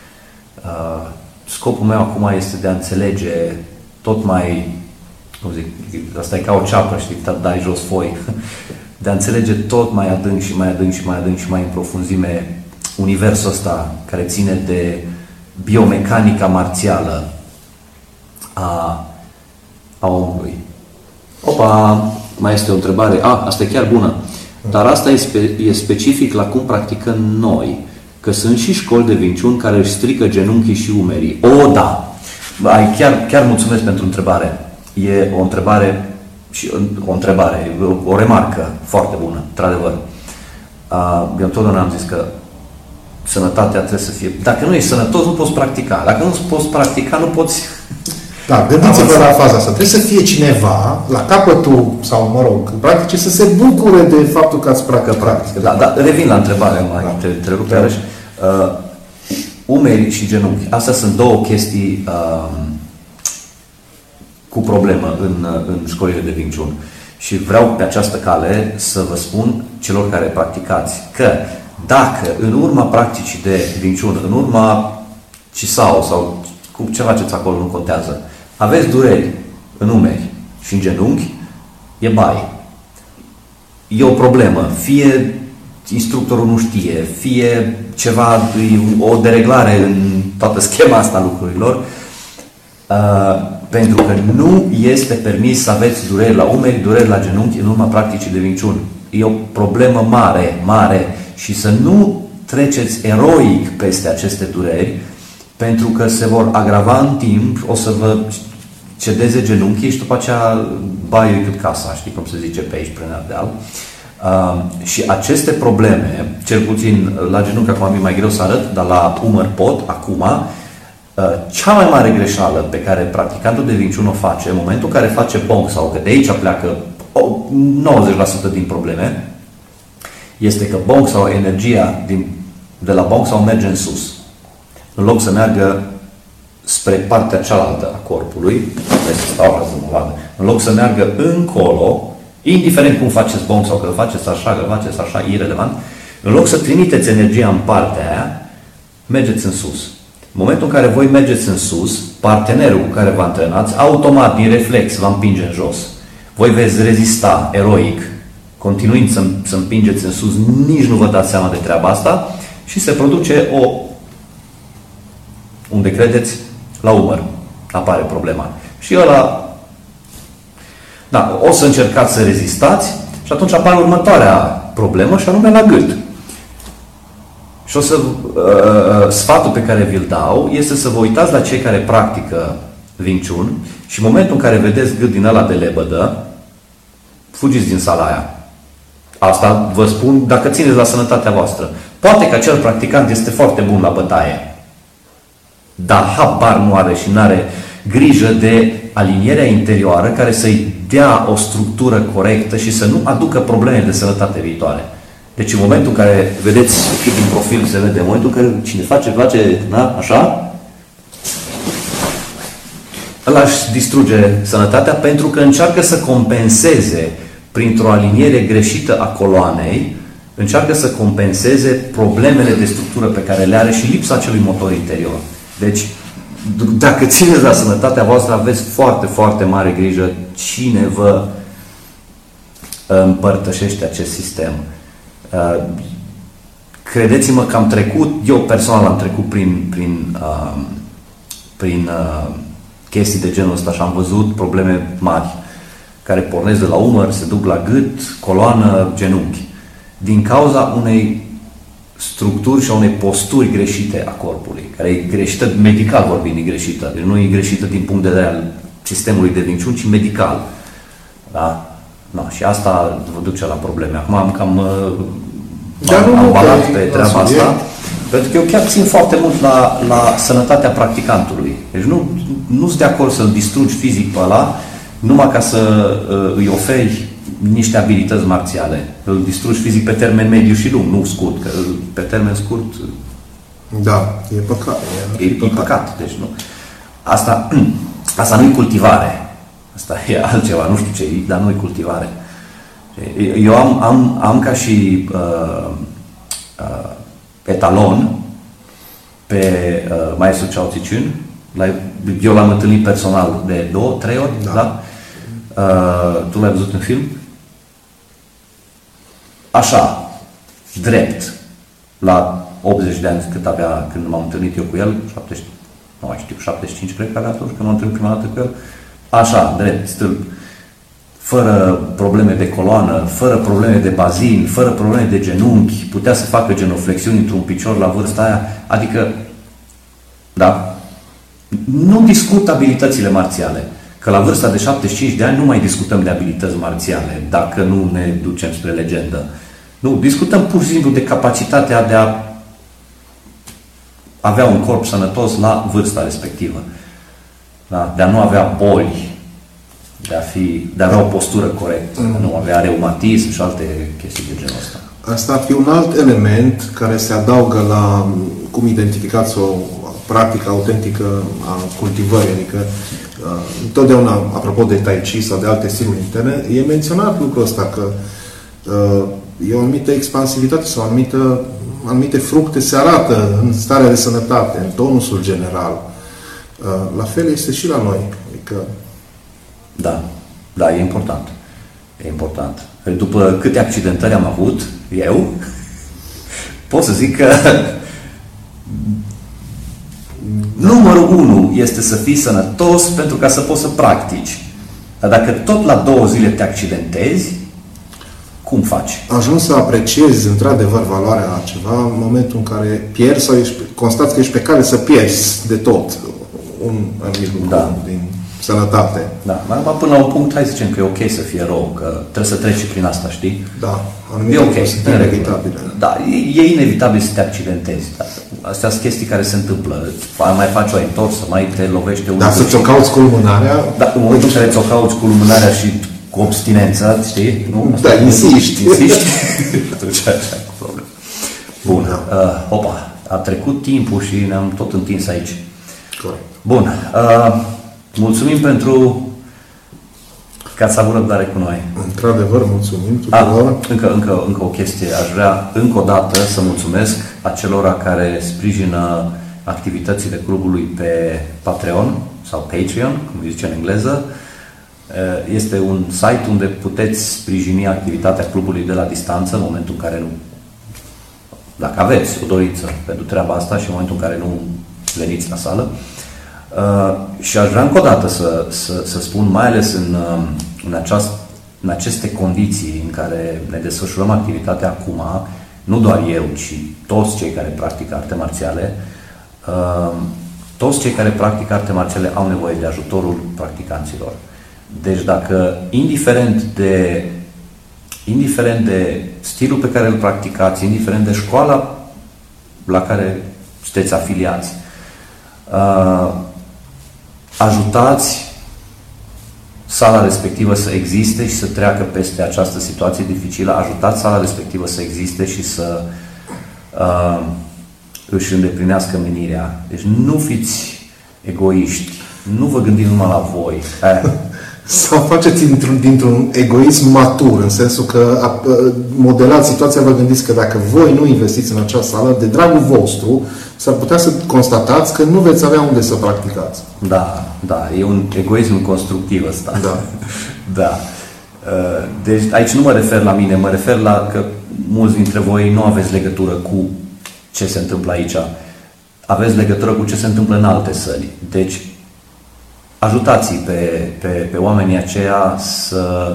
Scopul meu acum este de a înțelege tot mai, cum zic, asta e ca o ceapă, știi, dai jos foi, de a înțelege tot mai adânc și mai adânc și mai adânc și mai în profunzime universul ăsta care ține de biomecanica marțială a, a omului. Opa, mai este o întrebare. A, asta e chiar bună. Dar asta e, spe, e specific la cum practicăm noi. Că sunt și școli de Wing Chun care își strică genunchii și umerii. O, da! Ai, chiar, chiar mulțumesc pentru întrebare. E o întrebare și o întrebare, o, o remarcă foarte bună, într-adevăr. Uh, eu întotdeauna am zis că sănătatea trebuie să fie... Dacă nu ești sănătos, nu poți practica. Dacă nu poți practica, nu poți... Da, gândiți-vă la faza asta. Trebuie să fie cineva la capătul, sau mă rog, practice, să se bucure de faptul că ați practicat. Practică. Da, da, revin la întrebare, mai da. te, te rup iarăși. Uh, umeri și genunchi. Astea sunt două chestii uh, cu problemă în, în școlile de Wing Chun. Și vreau pe această cale să vă spun celor care practicați că dacă în urma practicii de Wing Chun, în urma Chisao sau cu ce faceți acolo, nu contează, aveți dureri în umeri și în genunchi, e baie. E o problemă. Fie instructorul nu știe, fie ceva, o dereglare în toată schema asta lucrurilor, uh, pentru că nu este permis să aveți dureri la umeri, dureri la genunchi în urma practicii de Wing Chun. E o problemă mare, mare. Și să nu treceți eroic peste aceste dureri, pentru că se vor agrava în timp, o să vă cedeze genunchii și după aceea baiul cât casa, știi cum se zice pe aici, prin Ardeal. Uh, și aceste probleme, cel puțin la genunchi acum e mai greu să arăt, dar la umăr pot, acum, uh, cea mai mare greșeală pe care practicantul de Wing Chun o face, în momentul în care face bong sau că de aici pleacă nouăzeci la sută din probleme, este că bong sau energia din, de la bong sau merge în sus. În loc să meargă spre partea cealaltă a corpului, să stau ca să mă vadă, în loc să meargă încolo, indiferent cum faceți bong sau că faceți așa, că faceți așa, irelevant, în loc să trimiteți energia în partea aia, mergeți în sus. În momentul în care voi mergeți în sus, partenerul cu care vă antrenați, automat, din reflex, vă împinge în jos. Voi veți rezista eroic, continuind să, să împingeți în sus, nici nu vă dați seama de treaba asta și se produce o... unde credeți? La umăr apare problema. Și ăla... Da, o să încercați să rezistați și atunci apare următoarea problemă și anume la gât. Și o să... Uh, sfatul pe care vi-l dau este să vă uitați la cei care practică Wing Chun și în momentul în care vedeți gât din ăla de lebădă, fugiți din sala aia. Asta vă spun dacă țineți la sănătatea voastră. Poate că acel practicant este foarte bun la bătaie, dar habar nu are și nu are grijă de alinierea interioară care să-i dea o structură corectă și să nu aducă probleme de sănătate viitoare. Deci în momentul în care vedeți și din profil se vede, în momentul în care cine face, face, da, așa, ăla își distruge sănătatea pentru că încearcă să compenseze printr-o aliniere greșită a coloanei, încearcă să compenseze problemele de structură pe care le are și lipsa acelui motor interior. Deci, dacă țineți la sănătatea voastră, aveți foarte, foarte mare grijă cine vă împărtășește acest sistem. Credeți-mă că am trecut, eu personal am trecut prin, prin, prin chestii de genul ăsta și am văzut probleme mari care pornesc de la umăr, se duc la gât, coloană, genunchi. Din cauza unei structuri și a unei posturi greșite a corpului, care e greșită, medical vorbind, e greșită. Deci nu e greșită din punct de vedere al sistemului de Wing Chun, ci medical. Da? No, și asta vă duce la probleme. Acum am cam am, am balat pe treaba asta, pentru că eu chiar țin foarte mult la, la sănătatea practicantului. Deci nu, nu sunt de acord să-l distrugi fizic pe ăla, numai ca să uh, îi oferi niște abilități marțiale. Îl distrugi fizic pe termen mediu și lung, nu scurt, că pe termen scurt Da, e păcat. E, e păcat. păcat. Deci nu. Asta, asta nu e cultivare. Asta e altceva, nu știu ce e, dar nu e cultivare. Eu am, am, am ca și uh, uh, etalon pe uh, Maestru Chao Tzu-Chun. Eu l-am întâlnit personal de două, trei ori, da? da? Uh, tu l-ai văzut în film? Așa, drept, la optzeci de ani cât avea când m-am întâlnit eu cu el, șaptezeci, nu mai știu, șaptezeci și cinci cred că avea atunci când m-am întâlnit prima dată cu el, așa, drept, stâlp, fără probleme de coloană, fără probleme de bazin, fără probleme de genunchi, putea să facă genoflexiuni într-un picior la vârsta aia, adică, da, nu discut abilitățile marțiale, că la vârsta de șaptezeci și cinci de ani nu mai discutăm de abilități marțiale, dacă nu ne ducem spre legendă. Nu, discutăm pur și simplu de capacitatea de a avea un corp sănătos la vârsta respectivă. Da? De a nu avea boli, de a, fi, de a avea o postură corectă, mm. nu avea reumatism și alte chestii de genul ăsta. Asta ar fi un alt element care se adaugă la cum identificați o practică autentică a cultivării, adică uh, întotdeauna, apropo de Tai Chi sau de alte stiluri interne, e menționat lucrul ăsta că uh, e o anumită expansivitate sau anumită, anumite fructe se arată în starea de sănătate, în tonusul general. Uh, la fel este și la noi. Adică... Da, da, e important. E important. După câte accidentări am avut, eu, pot să zic că numărul unu este să fii sănătos pentru ca să poți să practici. Dar dacă tot la două zile te accidentezi, cum faci? Ajungi să apreciezi într-adevăr valoarea a ceva în momentul în care pierzi sau ești, constați că ești pe cale să pierzi de tot un anumit lucru da. din sănătate. Da, dar până la un punct, hai să zicem că e ok să fie rău, că trebuie să treci prin asta, știi? Da, e ok, sunt inevitabile. Da, e, e inevitabil să te accidentezi. Da. Astea sunt chestii care se întâmplă. Mai faci o întorsă, mai te lovește un... Dar să ți-o cauți cu lumânarea... Da, în momentul în care ți-o cauți cu lumânarea și cu abstinența, știi? Nu? Da, insiști. Insiști. Atunci așa cu probleme. Bun. Uh, opa, a trecut timpul și ne-am tot întins aici. Corect. Bun. Uh, mulțumim pentru că ați avut răbdare cu noi. Într-adevăr, mulțumim tuturor. Ah, încă, încă, încă o chestie. Aș vrea încă o dată să mulțumesc acelora care sprijină activitățile clubului pe Patreon sau Patreon, cum zice în engleză. Este un site unde puteți sprijini activitatea clubului de la distanță în momentul în care nu... Dacă aveți o dorință pentru treaba asta și în momentul în care nu veniți la sală. Uh, și aș vrea încă o dată să, să, să spun, mai ales în, în, aceast, în aceste condiții în care ne desfășurăm activitatea acum, nu doar eu, ci toți cei care practică arte marțiale, uh, toți cei care practică arte marțiale au nevoie de ajutorul practicanților. Deci dacă, indiferent de, indiferent de stilul pe care îl practicați, indiferent de școala la care sunteți afiliați, uh, ajutați sala respectivă să existe și să treacă peste această situație dificilă, ajutați sala respectivă să existe și să uh, își îndeplinească menirea. Deci nu fiți egoiști, nu vă gândiți numai la voi. Eh. Sau faceți dintr-un, dintr-un egoism matur, în sensul că a, modelați situația, vă gândiți că dacă voi nu investiți în acea sală, de dragul vostru, s-ar putea să constatați că nu veți avea unde să practicați. Da, da, e un egoism constructiv ăsta. Da. Da. Deci aici nu mă refer la mine, mă refer la că mulți dintre voi nu aveți legătură cu ce se întâmplă aici. Aveți legătură cu ce se întâmplă în alte săli. Deci ajutați pe, pe, pe oamenii aceia să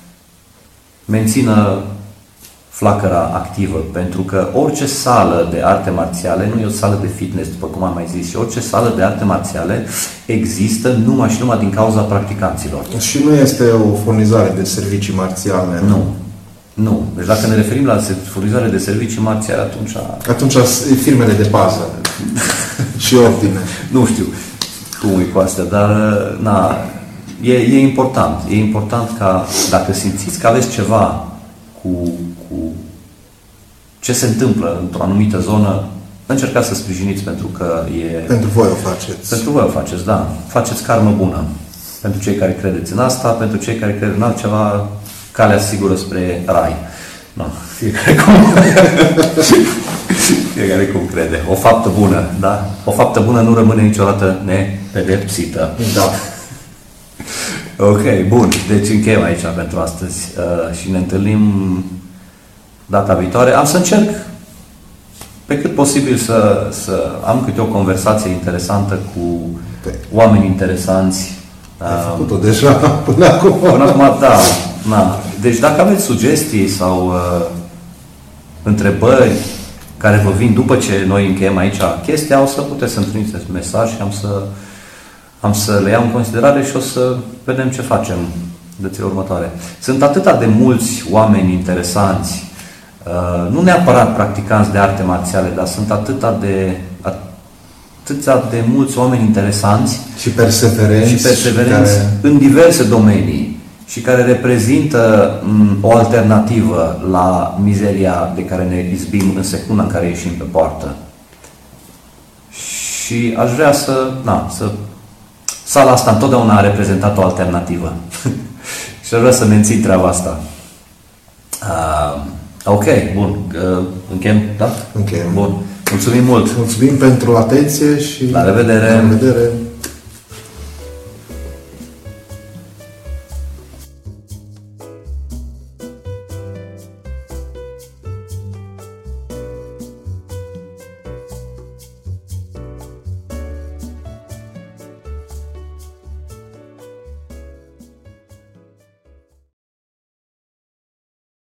mențină flacăra activă, pentru că orice sală de arte marțiale nu e o sală de fitness, după cum am mai zis, și orice sală de arte marțiale există numai și numai din cauza practicanților. Și nu este o furnizare de servicii marțiale. Nu. Nu. Deci dacă ne referim la furnizare de servicii marțiale, atunci... Atunci firmele de pază și ordine. Nu știu cum e cu astea, dar na, e, e important. E important ca, dacă simțiți că aveți ceva cu, cu ce se întâmplă într-o anumită zonă, încercați să sprijiniți pentru că e... Pentru voi o faceți. Pentru voi o faceți, da. Faceți karmă bună. Pentru cei care credeți în asta, pentru cei care cred în altceva, calea sigură spre rai. No, fiecare cum, fiecare cum crede. O faptă bună, da? O faptă bună nu rămâne niciodată nepedepsită. Da. Ok, bun. Deci încheiem aici pentru astăzi uh, și ne întâlnim data viitoare. Am să încerc pe cât posibil să, să am câte o conversație interesantă cu oameni interesanți. Ai făcut-o deja până acum. Până acum, da. Na. Deci dacă aveți sugestii sau uh, întrebări care vă vin după ce noi încheiem aici chestia, o să puteți să-mi trimiteți mesaj și am să, am să le iau în considerare și o să vedem ce facem de zilele următoare. Sunt atâta de mulți oameni interesanți, uh, nu neapărat practicanți de arte marțiale, dar sunt atâta de... atâția de mulți oameni interesanți și perseverenți, și perseverenți și care... în diverse domenii și care reprezintă m, o alternativă la mizeria de care ne izbim în secunda în care ieșim pe poartă. Și aș vrea să... Na, să sala asta întotdeauna a reprezentat o alternativă. Și aș vrea să mențin treaba asta. Uh, ok, bun. Uh, încheiem, da? Încheiem. Bun. Mulțumim mult! Mulțumim pentru atenție și la revedere! La revedere.